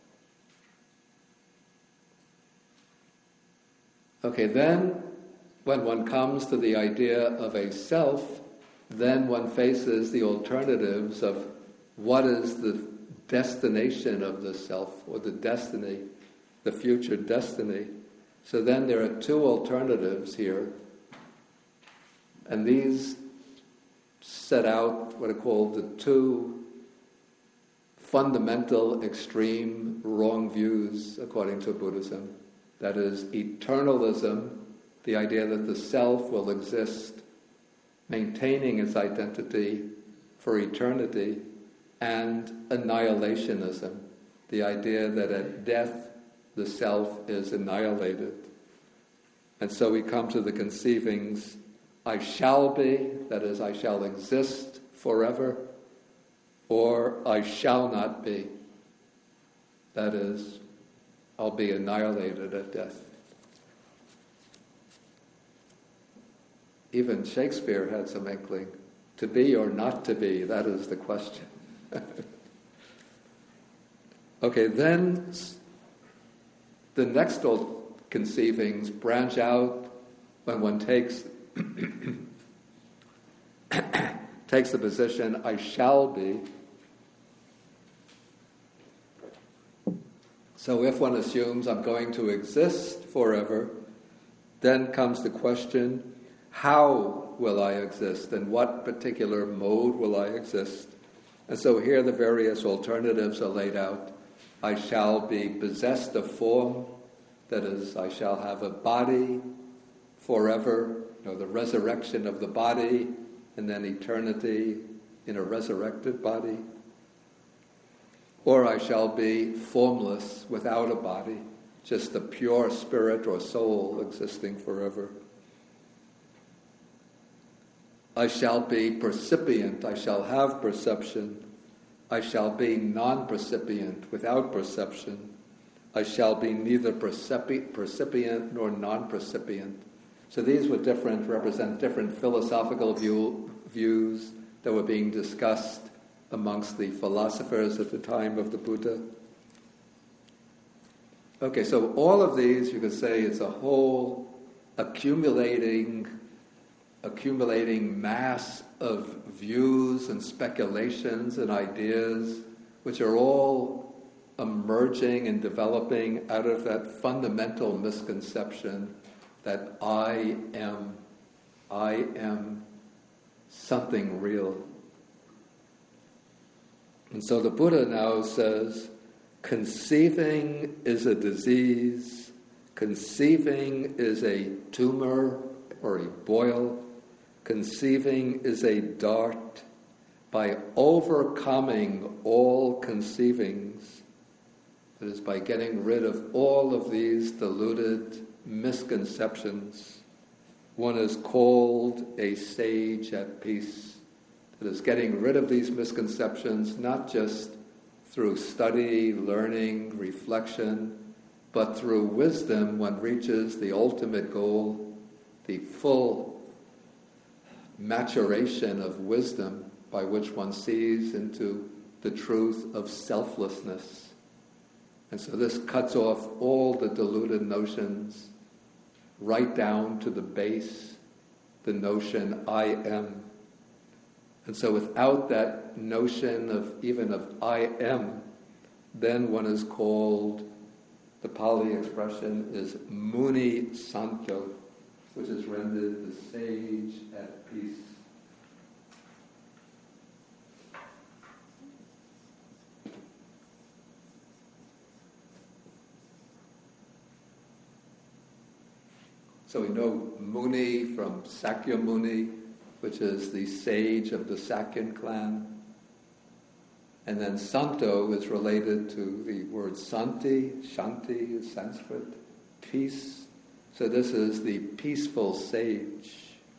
Okay, then when one comes to the idea of a self, then one faces the alternatives of what is the destination of the self, or the destiny, the future destiny. So then there are two alternatives here, and these set out what are called the two fundamental, extreme, wrong views according to Buddhism. That is eternalism, the idea that the self will exist, maintaining its identity for eternity, and annihilationism, the idea that at death the self is annihilated. And so we come to the conceivings, I shall be, that is, I shall exist forever, or I shall not be, that is, I'll be annihilated at death. Even Shakespeare had some inkling. To be or not to be, that is the question. Okay, then the next old conceivings branch out when one takes takes the position, I shall be. So if one assumes I'm going to exist forever, then comes the question, how will I exist? In what particular mode will I exist? And so here the various alternatives are laid out. I shall be possessed of form, that is, I shall have a body forever, you know, the resurrection of the body, and then eternity in a resurrected body. Or I shall be formless without a body, just a pure spirit or soul existing forever. I shall be percipient, I shall have perception. I shall be non-percipient, without perception. I shall be neither percipi- percipient nor non-percipient. So these would different, represent different philosophical view, views that were being discussed amongst the philosophers at the time of the Buddha. Okay, so all of these, you could say, it's a whole accumulating, accumulating mass of views and speculations and ideas, which are all emerging and developing out of that fundamental misconception that I am, I am something real. And so the Buddha now says, conceiving is a disease, conceiving is a tumor or a boil, conceiving is a dart. By overcoming all conceivings, that is, by getting rid of all of these deluded misconceptions, one is called a sage at peace. That is, getting rid of these misconceptions, not just through study, learning, reflection, but through wisdom, one reaches the ultimate goal, the full maturation of wisdom by which one sees into the truth of selflessness. And so this cuts off all the deluded notions, right down to the base, the notion I am. And so without that notion of even of I am, then one is called, the Pali expression is Muni Santo, which is rendered the sage at peace. So we know Muni from Sakyamuni, which is the sage of the Sakyan clan. And then Santo is related to the word Santi. Shanti is Sanskrit, peace. So this is the peaceful sage.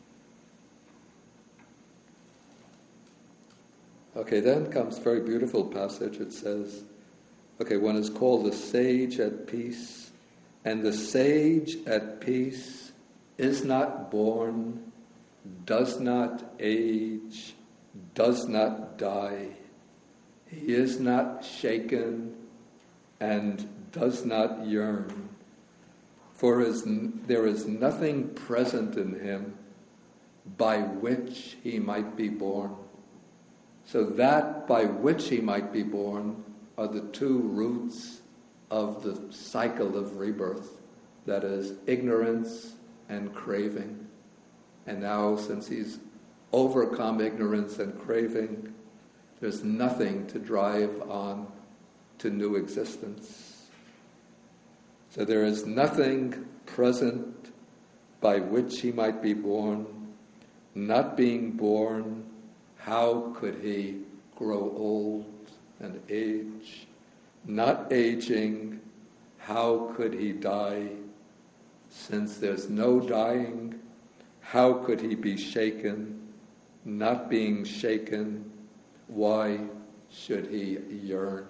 Okay, then comes a very beautiful passage. It says, okay, one is called the sage at peace, and the sage at peace is not born, does not age, does not die. He is not shaken and does not yearn. For his, there is nothing present in him by which he might be born. So that by which he might be born are the two roots of the cycle of rebirth. That is, ignorance and craving. And now, since he's overcome ignorance and craving, there's nothing to drive on to new existence. So there is nothing present by which he might be born. Not being born, how could he grow old and age? Not aging, how could he die? Since there's no dying, how could he be shaken? Not being shaken, why should he yearn?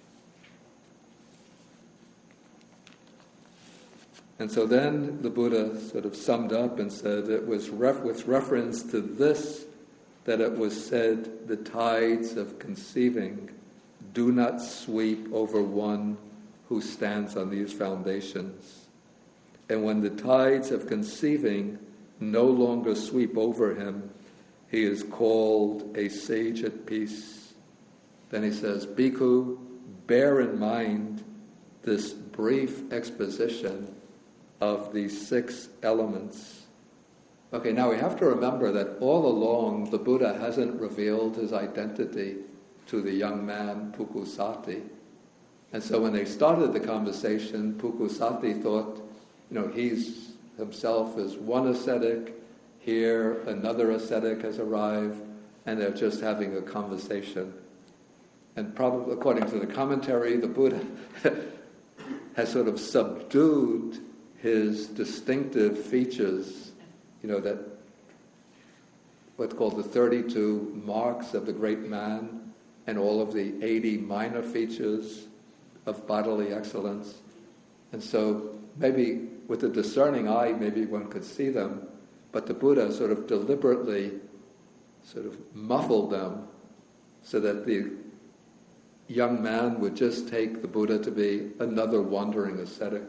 And so then the Buddha sort of summed up and said it was ref- with reference to this that it was said, the tides of conceiving do not sweep over one who stands on these foundations. And when the tides of conceiving no longer sweep over him, he is called a sage at peace. Then he says, Bhikkhu, bear in mind this brief exposition of these six elements. Okay, now we have to remember that all along the Buddha hasn't revealed his identity to the young man Pukusati. And so when they started the conversation, Pukusati thought, you know, he's himself is one ascetic Here, another ascetic has arrived, and they're just having a conversation. And probably, according to the commentary, the Buddha has sort of subdued his distinctive features, you know, that what's called the thirty-two marks of the great man, and all of the eighty minor features of bodily excellence. And so maybe with a discerning eye, maybe one could see them, but the Buddha sort of deliberately sort of muffled them so that the young man would just take the Buddha to be another wandering ascetic.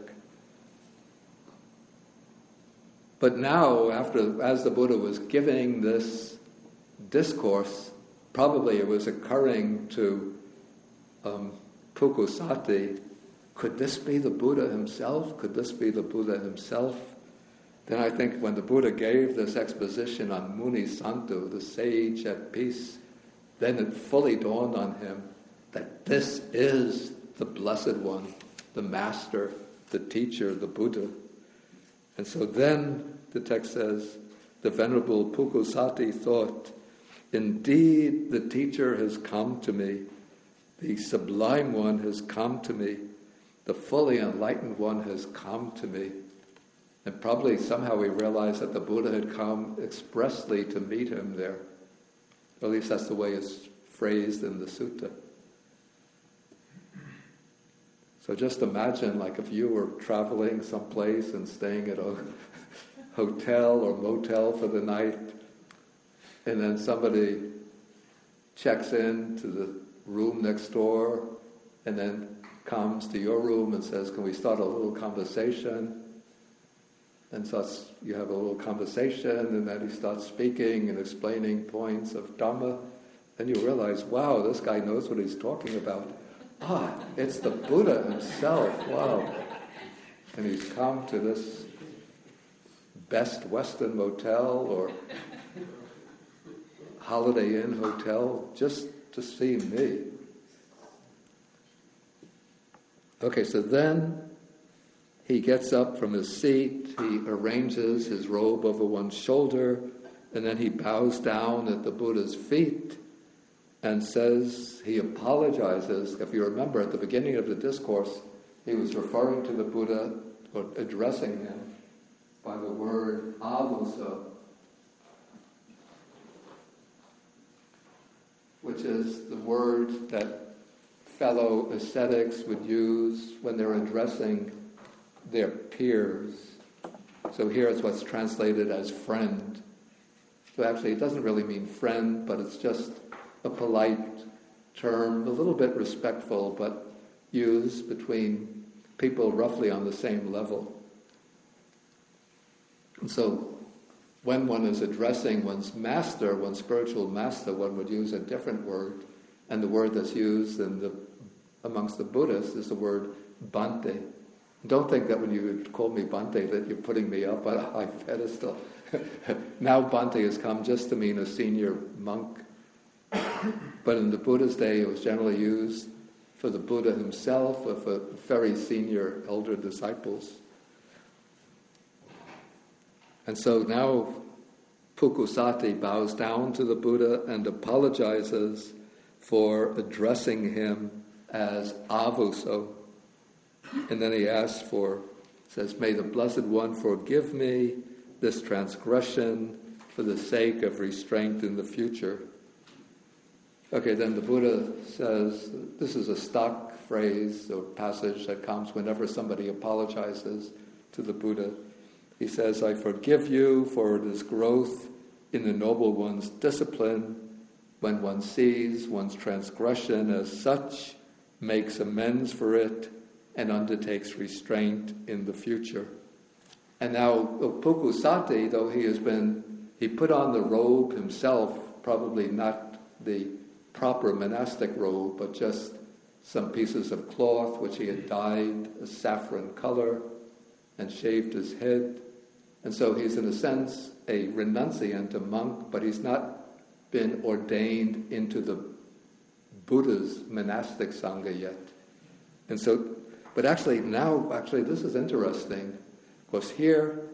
But now, after as the Buddha was giving this discourse, probably it was occurring to um, Pukusati, could this be the Buddha himself? Could this be the Buddha himself? Then I think when the Buddha gave this exposition on Muni Santu, the sage at peace, then it fully dawned on him that this is the Blessed One, the Master, the Teacher, the Buddha. And so then, the text says, the Venerable Pukusati thought, indeed the Teacher has come to me, the Sublime One has come to me, the fully enlightened One has come to me. And probably somehow we realized that the Buddha had come expressly to meet him there. Or at least that's the way it's phrased in the sutta. So just imagine, like, if you were traveling someplace and staying at a hotel or motel for the night, and then somebody checks in to the room next door, and then comes to your room and says, can we start a little conversation? And so you have a little conversation, and then he starts speaking and explaining points of Dhamma, and you realize, wow, this guy knows what he's talking about. Ah, it's the Buddha himself, wow. And he's come to this Best Western Motel or Holiday Inn Hotel just to see me. Okay, so then he gets up from his seat, he arranges his robe over one shoulder, and then he bows down at the Buddha's feet and says, he apologizes. If you remember, at the beginning of the discourse, he was referring to the Buddha, or addressing him, by the word avuso, which is the word that fellow ascetics would use when they're addressing their peers. So here it's what's translated as friend. So actually it doesn't really mean friend, but it's just a polite term, a little bit respectful, but used between people roughly on the same level. And so when one is addressing one's master, one's spiritual master, one would use a different word, and the word that's used in the amongst the Buddhists is the word Bhante. Don't think that when you call me Bhante that you're putting me up on a high pedestal. Now Bhante has come just to mean a senior monk. But in the Buddha's day it was generally used for the Buddha himself or for very senior elder disciples. And so now Pukusati bows down to the Buddha and apologizes for addressing him as avuso. And then he asks for, says, may the Blessed One forgive me this transgression for the sake of restraint in the future. Okay, then the Buddha says, this is a stock phrase or passage that comes whenever somebody apologizes to the Buddha. He says, I forgive you for it is growth in the Noble One's discipline when one sees one's transgression as such, makes amends for it, and undertakes restraint in the future. And now Pukusati, though he has been, he put on the robe himself, probably not the proper monastic robe, but just some pieces of cloth which he had dyed a saffron color and shaved his head. And so he's in a sense a renunciant, a monk, but he's not been ordained into the Buddha's monastic sangha yet. And so, but actually now, actually this is interesting, because here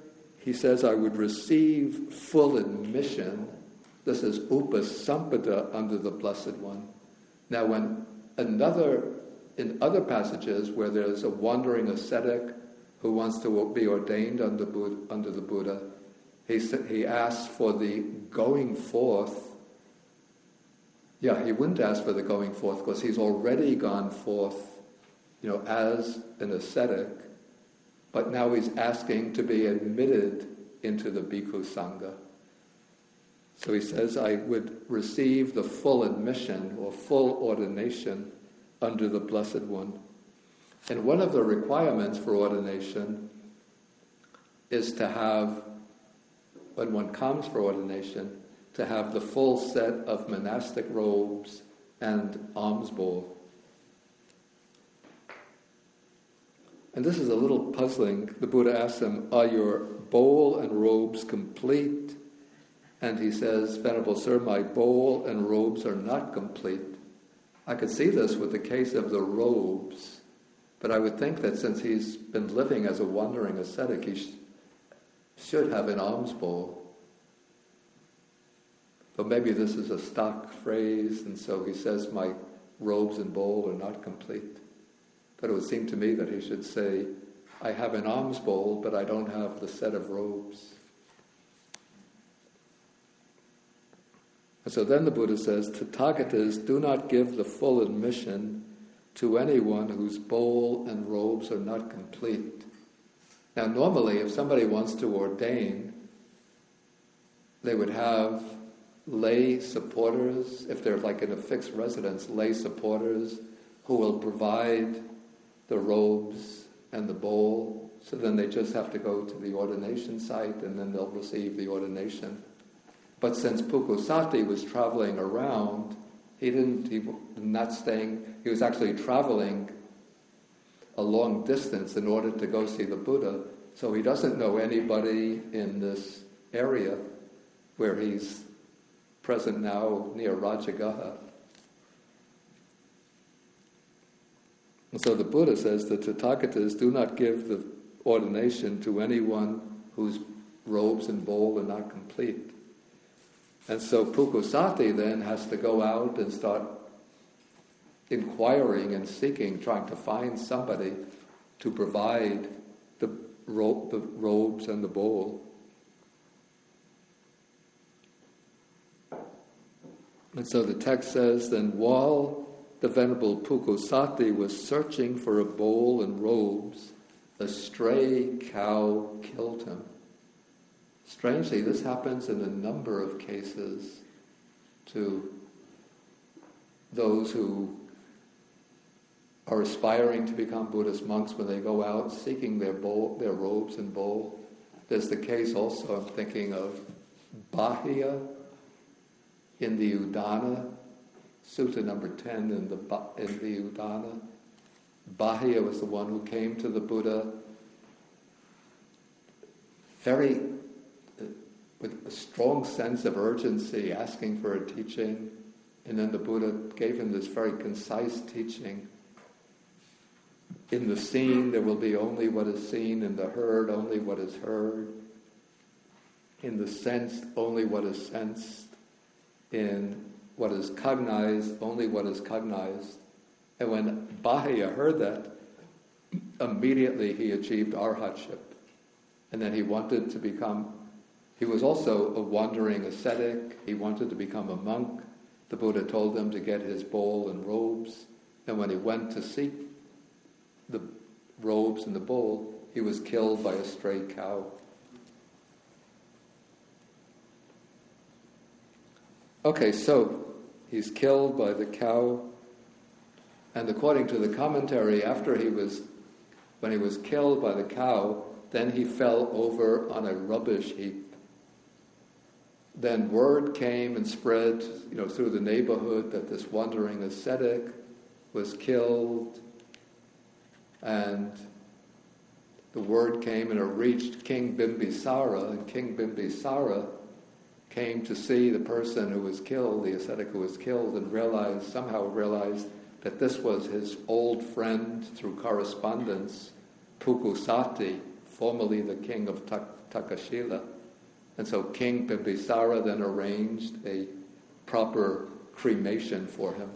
he says, I would receive full admission. This is upasampada under the Blessed One. Now, when another, in other passages where there's a wandering ascetic who wants to be ordained under, Buddha, under the Buddha, he, he asks for the going forth. Yeah, he wouldn't ask for the going forth because he's already gone forth, you know, as an ascetic, but now he's asking to be admitted into the Bhikkhu Sangha. So he says, I would receive the full admission or full ordination under the Blessed One. And one of the requirements for ordination is to have, when one comes for ordination, to have the full set of monastic robes and alms bowl. And this is a little puzzling. The Buddha asks him, are your bowl and robes complete? And he says, Venerable Sir, my bowl and robes are not complete. I could see this with the case of the robes, but I would think that since he's been living as a wandering ascetic, he sh- should have an alms bowl. But maybe this is a stock phrase, and so he says, my robes and bowl are not complete. But it would seem to me that he should say, I have an alms bowl, but I don't have the set of robes. And so then the Buddha says, Tathagatas do not give the full admission to anyone whose bowl and robes are not complete. Now normally, if somebody wants to ordain, they would have lay supporters, if they're like in a fixed residence, lay supporters who will provide the robes and the bowl, so then they just have to go to the ordination site and then they'll receive the ordination. But since Pukusati was traveling around, he didn't, he was not staying, he was actually traveling a long distance in order to go see the Buddha, so he doesn't know anybody in this area where he's present now near Rajagaha. And so the Buddha says that Tathagatas do not give the ordination to anyone whose robes and bowl are not complete. And so Pukusati then has to go out and start inquiring and seeking, trying to find somebody to provide the, ro- the robes and the bowl. And so the text says, then while the Venerable Pukusati was searching for a bowl and robes, a stray cow killed him. Strangely, this happens in a number of cases to those who are aspiring to become Buddhist monks when they go out seeking their bowl, their robes and bowl. There's the case also, I'm thinking of Bahia in the Udana, Sutta number ten in the in the Udana. Bahia was the one who came to the Buddha very uh, with a strong sense of urgency, asking for a teaching, and then the Buddha gave him this very concise teaching. In the seen, there will be only what is seen. In the heard, only what is heard. In the sensed, only what is sensed. In what is cognized, only what is cognized. And when Bahia heard that, immediately he achieved arhatship. And then he wanted to become, he was also a wandering ascetic. He wanted to become a monk. The Buddha told him to get his bowl and robes. And when he went to seek the robes and the bowl, he was killed by a stray cow. Okay, so he's killed by the cow, and according to the commentary, after he was, when he was killed by the cow, then he fell over on a rubbish heap. Then word came and spread, you know, through the neighborhood that this wandering ascetic was killed, and the word came and it reached King Bimbisara, and King Bimbisara came to see the person who was killed, the ascetic who was killed, and realized, somehow realized that this was his old friend through correspondence, Pukusati, formerly the king of Tak- Takashila. And so King Bimbisara then arranged a proper cremation for him.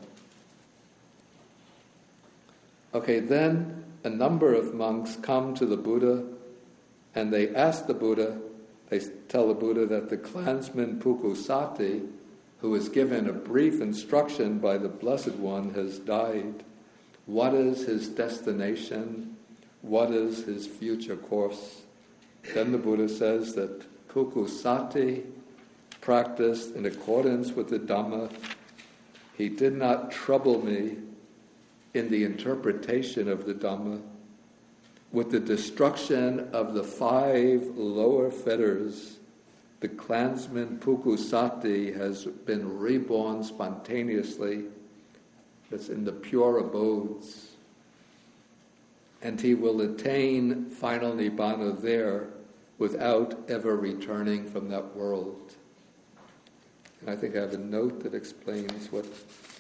Okay, then a number of monks come to the Buddha and they ask the Buddha, they tell the Buddha that the clansman Pukusati, who was given a brief instruction by the Blessed One, has died. What is his destination? What is his future course? Then the Buddha says that Pukusati practiced in accordance with the Dhamma. He did not trouble me in the interpretation of the Dhamma. With the destruction of the five lower fetters, the clansman Pukusati has been reborn spontaneously. That's in the pure abodes. And he will attain final Nibbana there without ever returning from that world. And I think I have a note that explains what...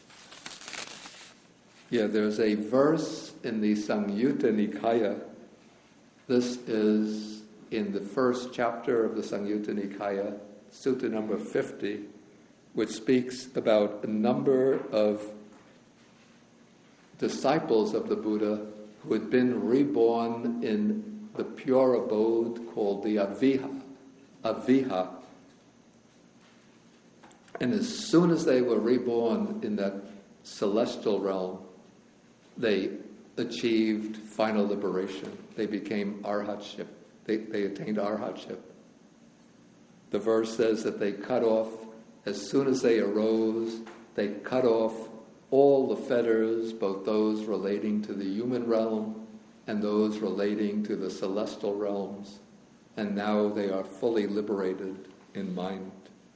Yeah, there's a verse in the Samyutta Nikaya. This is in the first chapter of the Samyutta Nikaya, Sutta number fifty, which speaks about a number of disciples of the Buddha who had been reborn in the pure abode called the Aviha. Aviha. And as soon as they were reborn in that celestial realm, they achieved final liberation. They became arhatship. They, they attained arhatship. The verse says that they cut off, as soon as they arose, they cut off all the fetters, both those relating to the human realm and those relating to the celestial realms, and now they are fully liberated in mind.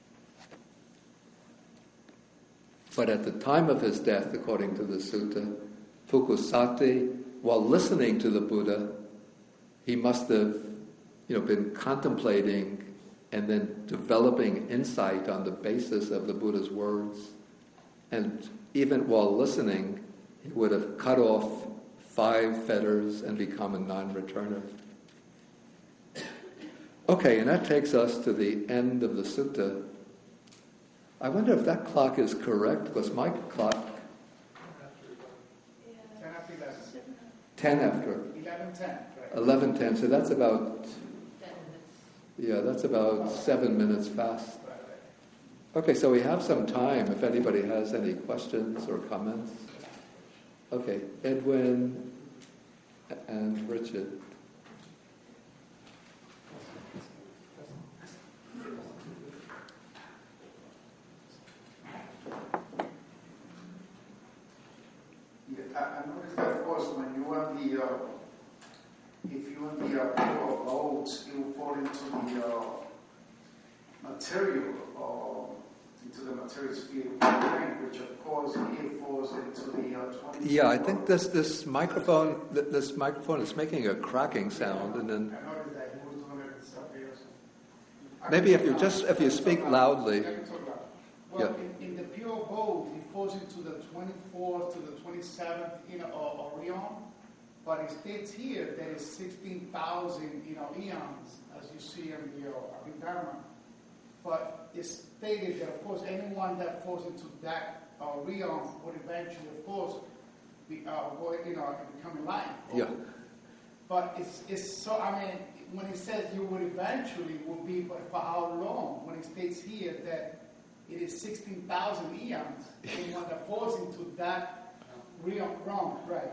But at the time of his death, according to the sutta, Pukusati, while listening to the Buddha, he must have, you know, been contemplating and then developing insight on the basis of the Buddha's words. And even while listening, he would have cut off five fetters and become a non-returner. Okay, and that takes us to the end of the sutta. I wonder if that clock is correct, because my clock... ten after. eleven ten. eleven ten, so that's about... Yeah, that's about seven minutes fast. Okay, so we have some time if anybody has any questions or comments. Okay, Edwin and Richard. Yeah, I, I noticed that, of course, when you are the, uh, if you are the uh, pure abodes, you fall into the uh, material, uh, into the material sphere of the brain, which of course it falls into the uh, twenty. Yeah, I think this this microphone th- this microphone is making a cracking sound, and then I noticed that he was doing it in stuff here. So. maybe if you just if you speak loudly. I can talk loud. Well, in, in the pure abode, it falls into the twenty-fourth to the twenty-seventh, you know, or, or eon. But it states here that it's sixteen thousand, you know, eons, as you see in the uh, Abhidharma. But it's stated that, of course, anyone that falls into that uh, realm would eventually, of course, be, uh, go, you know, become enlightened. Yeah. But it's it's so. I mean, when it says you would eventually, will be, but for how long? When it states here that it is sixteen thousand eons, anyone that falls into that realm, realm, right?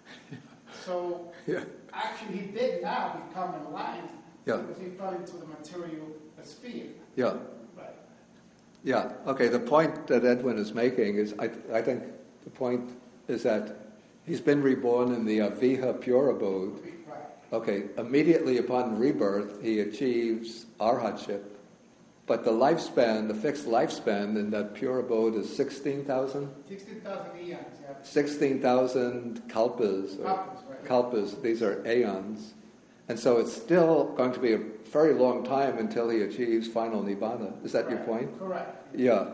So Yeah. actually, he did now become enlightened Yeah. because he fell into the material sphere. Yeah. Right. Yeah. Okay. The point that Edwin is making is, I, I think the point is that he's been reborn in the Aviha pure abode. Right. Okay. Immediately upon rebirth, he achieves arhatship, but the lifespan, the fixed lifespan in that pure abode is sixteen thousand. Sixteen thousand eons. Yeah. Sixteen thousand kalpas. Or Kalpas, right. kalpas. These are aeons, and so it's still going to be a very long time until he achieves final nibbana. Is that your Right. point? Correct. Yeah.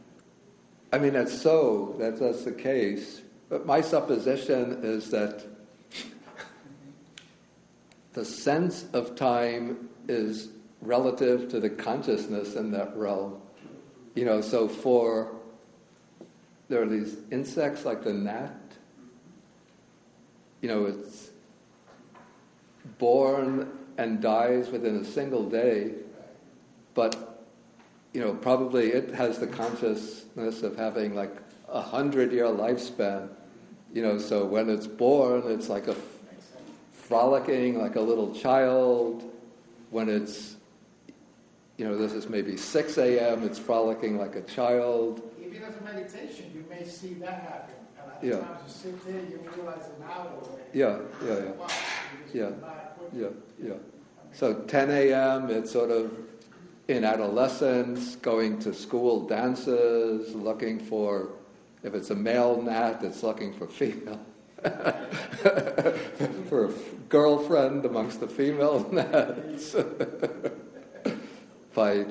I mean, that's so, that, that's the case. But my supposition is that the sense of time is relative to the consciousness in that realm. You know, so for, there are these insects like the gnat, you know, it's born and dies within a single day, but, you know, probably it has the consciousness of having like a hundred-year lifespan. You know, so when it's born, it's like a frolicking like a little child. When it's, you know, this is maybe six a.m., it's frolicking like a child. Even as a meditation, you may see that happen. A lot of Yeah. times you sit there, you realize an hour away. Yeah, yeah, yeah. Wow, you just Yeah. went by quickly. Yeah, yeah. So ten a.m., it's sort of in adolescence, going to school dances, looking for, if it's a male gnat, it's looking for female. For a girlfriend amongst the female gnats. By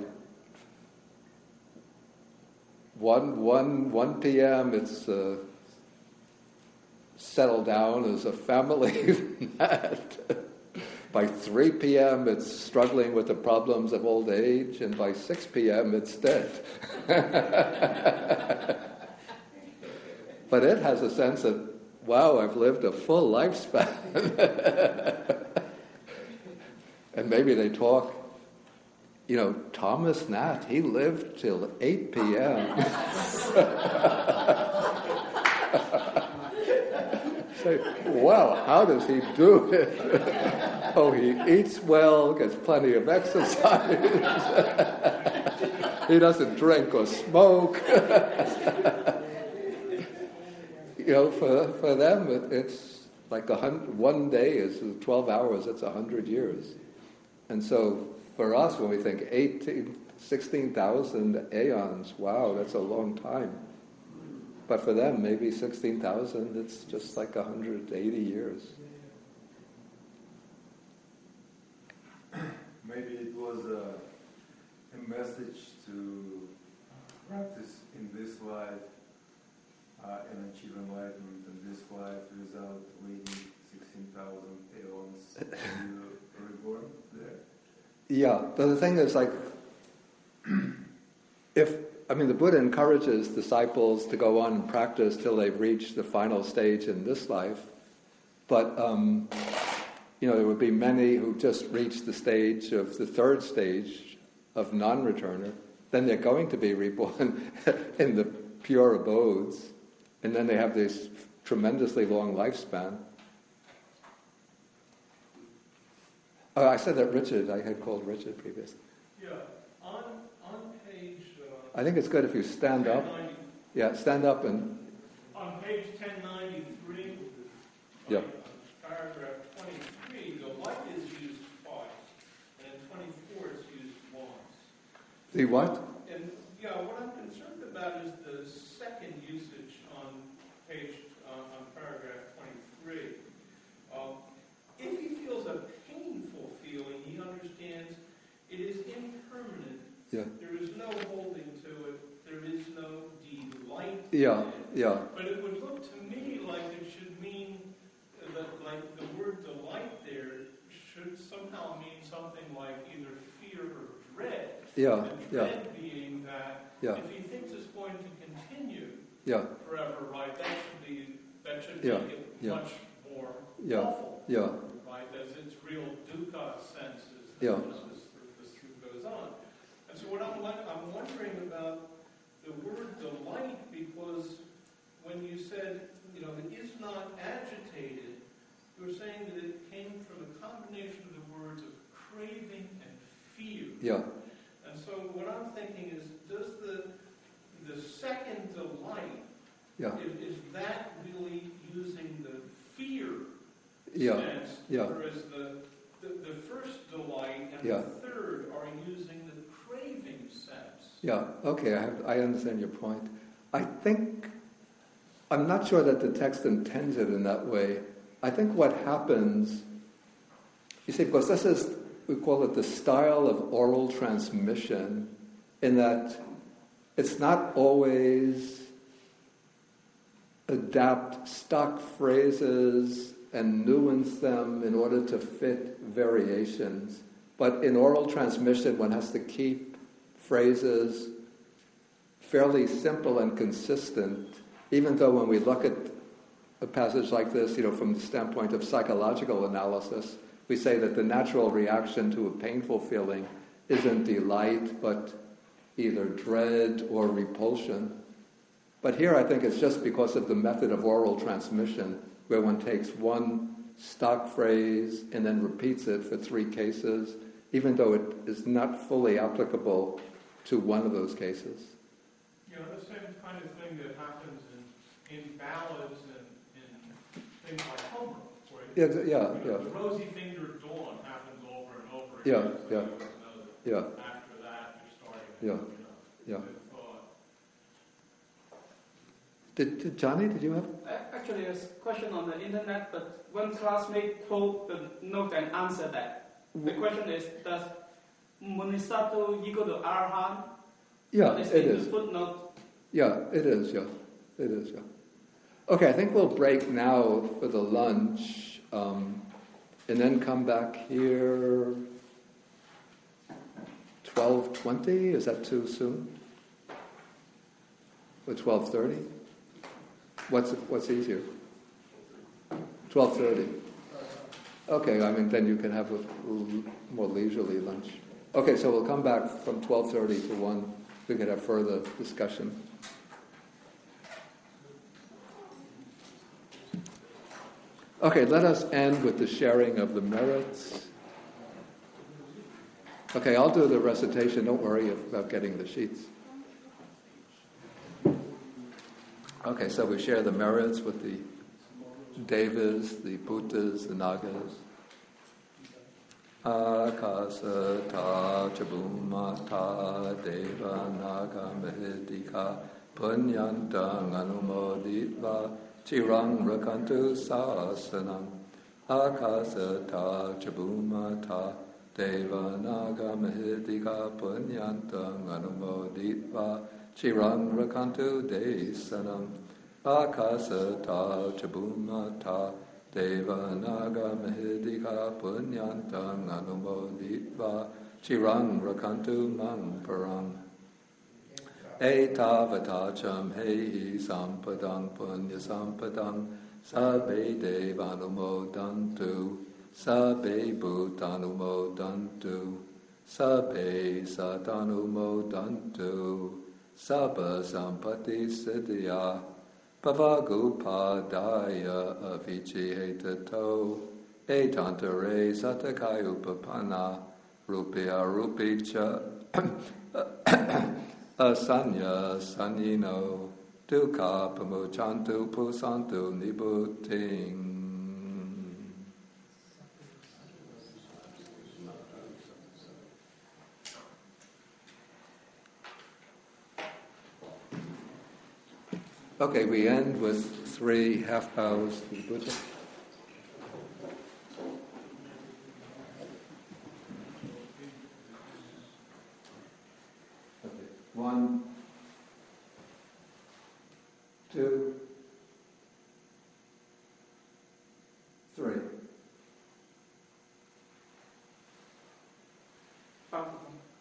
one, one, one p.m., it's uh, settled down as a family gnat. By three p.m., it's struggling with the problems of old age, and by six p.m., it's dead. But it has a sense of, wow, I've lived a full lifespan. And maybe they talk, you know, Thomas Nat, he lived till eight p.m. Say, wow, how does he do it? Oh, he eats well, gets plenty of exercise. He doesn't drink or smoke. You know, for for them, it, it's like a hundred, one day is twelve hours, it's a hundred years. And so for us, when we think eighteen, sixteen thousand aeons, wow, that's a long time. But for them, maybe sixteen thousand, it's just like one hundred eighty years. Maybe it was a, a message to practice in this life uh, and achieve enlightenment in this life without waiting sixteen thousand aeons to be reborn there. Yeah, but the thing is, like, if, I mean, the Buddha encourages disciples to go on and practice till they've reached the final stage in this life, but, um, you know, there would be many who just reach the stage of the third stage of non-returner, then they're going to be reborn in the pure abodes, and then they have this tremendously long lifespan. Oh, I said that Richard, I had called Richard previously. Yeah, on on page. Uh, I think it's good if you stand up. Yeah, stand up and. On page ten ninety-three, Yeah. paragraph twenty-three, the light is used twice, and in twenty-four it's used once. The what? And yeah, what I'm concerned about is the second usage on page uh, on paragraph twenty-three. Uh, if he feels a painful feeling, he understands it is impermanent. Yeah. There is no holding to it. There is no delight. Yeah, in it. yeah. But it would look to me like it should mean that, like the word delight there should somehow mean something like either fear or dread. Yeah, The yeah. dread being that Yeah. if he thinks it's going to continue Yeah, forever, right? That should be that should Yeah, make it yeah. much more Yeah, awful, yeah, right? As its real dukkha sense as, Yeah. as this, this truth goes on. And so what I'm won- I'm wondering about the word delight, because when you said, you know, it is not agitated, you were saying that it came from a combination of the words of craving and fear. yeah, And so what I'm thinking is, does the the second delight, yeah, is, is that really using the fear yeah, sense, yeah. whereas the, the the first delight and Yeah. the third are using the craving sense? Yeah, okay, I, have, I understand your point. I think, I'm not sure that the text intends it in that way. I think what happens, you see, because this is, we call it the style of oral transmission, in that it's not always adapt stock phrases and nuance them in order to fit variations. But in oral transmission, one has to keep phrases fairly simple and consistent, even though when we look at a passage like this, you know, from the standpoint of psychological analysis, we say that the natural reaction to a painful feeling isn't delight, but either dread or repulsion. But here I think it's just because of the method of oral transmission, where one takes one stock phrase and then repeats it for three cases, even though it is not fully applicable to one of those cases. You know, the same kind of thing that happens in, in ballads and in things like Homer, where Yeah, you yeah, know, yeah. the rosy-fingered dawn happens over and over Yeah, again. so yeah, you always know that yeah, after that, you're starting Yeah, you know, yeah. with thought. Did, did Johnny, did you have? Actually, there's a question on the internet, but one classmate told the note and answered that. The question is, does Munisato equal to Arhan? Yeah, What is it in is. the footnote? Yeah, it is, yeah. It is, yeah. Okay, I think we'll break now for the lunch, um, and then come back here twelve twenty. Is that too soon? Or twelve thirty? What's what's easier? twelve thirty. Okay, I mean, then you can have a little more leisurely lunch. Okay, so we'll come back from twelve thirty to one. We could have further discussion. Okay, let us end with the sharing of the merits. Okay, I'll do the recitation. Don't worry about getting the sheets. Okay, so we share the merits with the Devas, the Bhutas, the Nagas. Akasa ta chabuma ta deva naga mahidika punyantang anumoditva chirang rakantu sasanam. Akasa ta chabuma ta deva naga mahidika punyantang anumoditva chirang rakantu desanam. Akasa ta chabuma ta Deva naga mahidika punyantang anumoditva chirang rakantu mang parang. Etavatacham hehi sampadang punya sampadang sabbe devanumodantu sabbe bhutanumodantu sabbe satanumodantu sabba sampati siddhya Pavagupadaya avichihetato etantare satakayupapana rupya rupicha asanya sanyino dukkha pamuchantu pusantu nibuting. Okay, we end with three half bows to the Buddha. Okay. One, two, three. Powerful.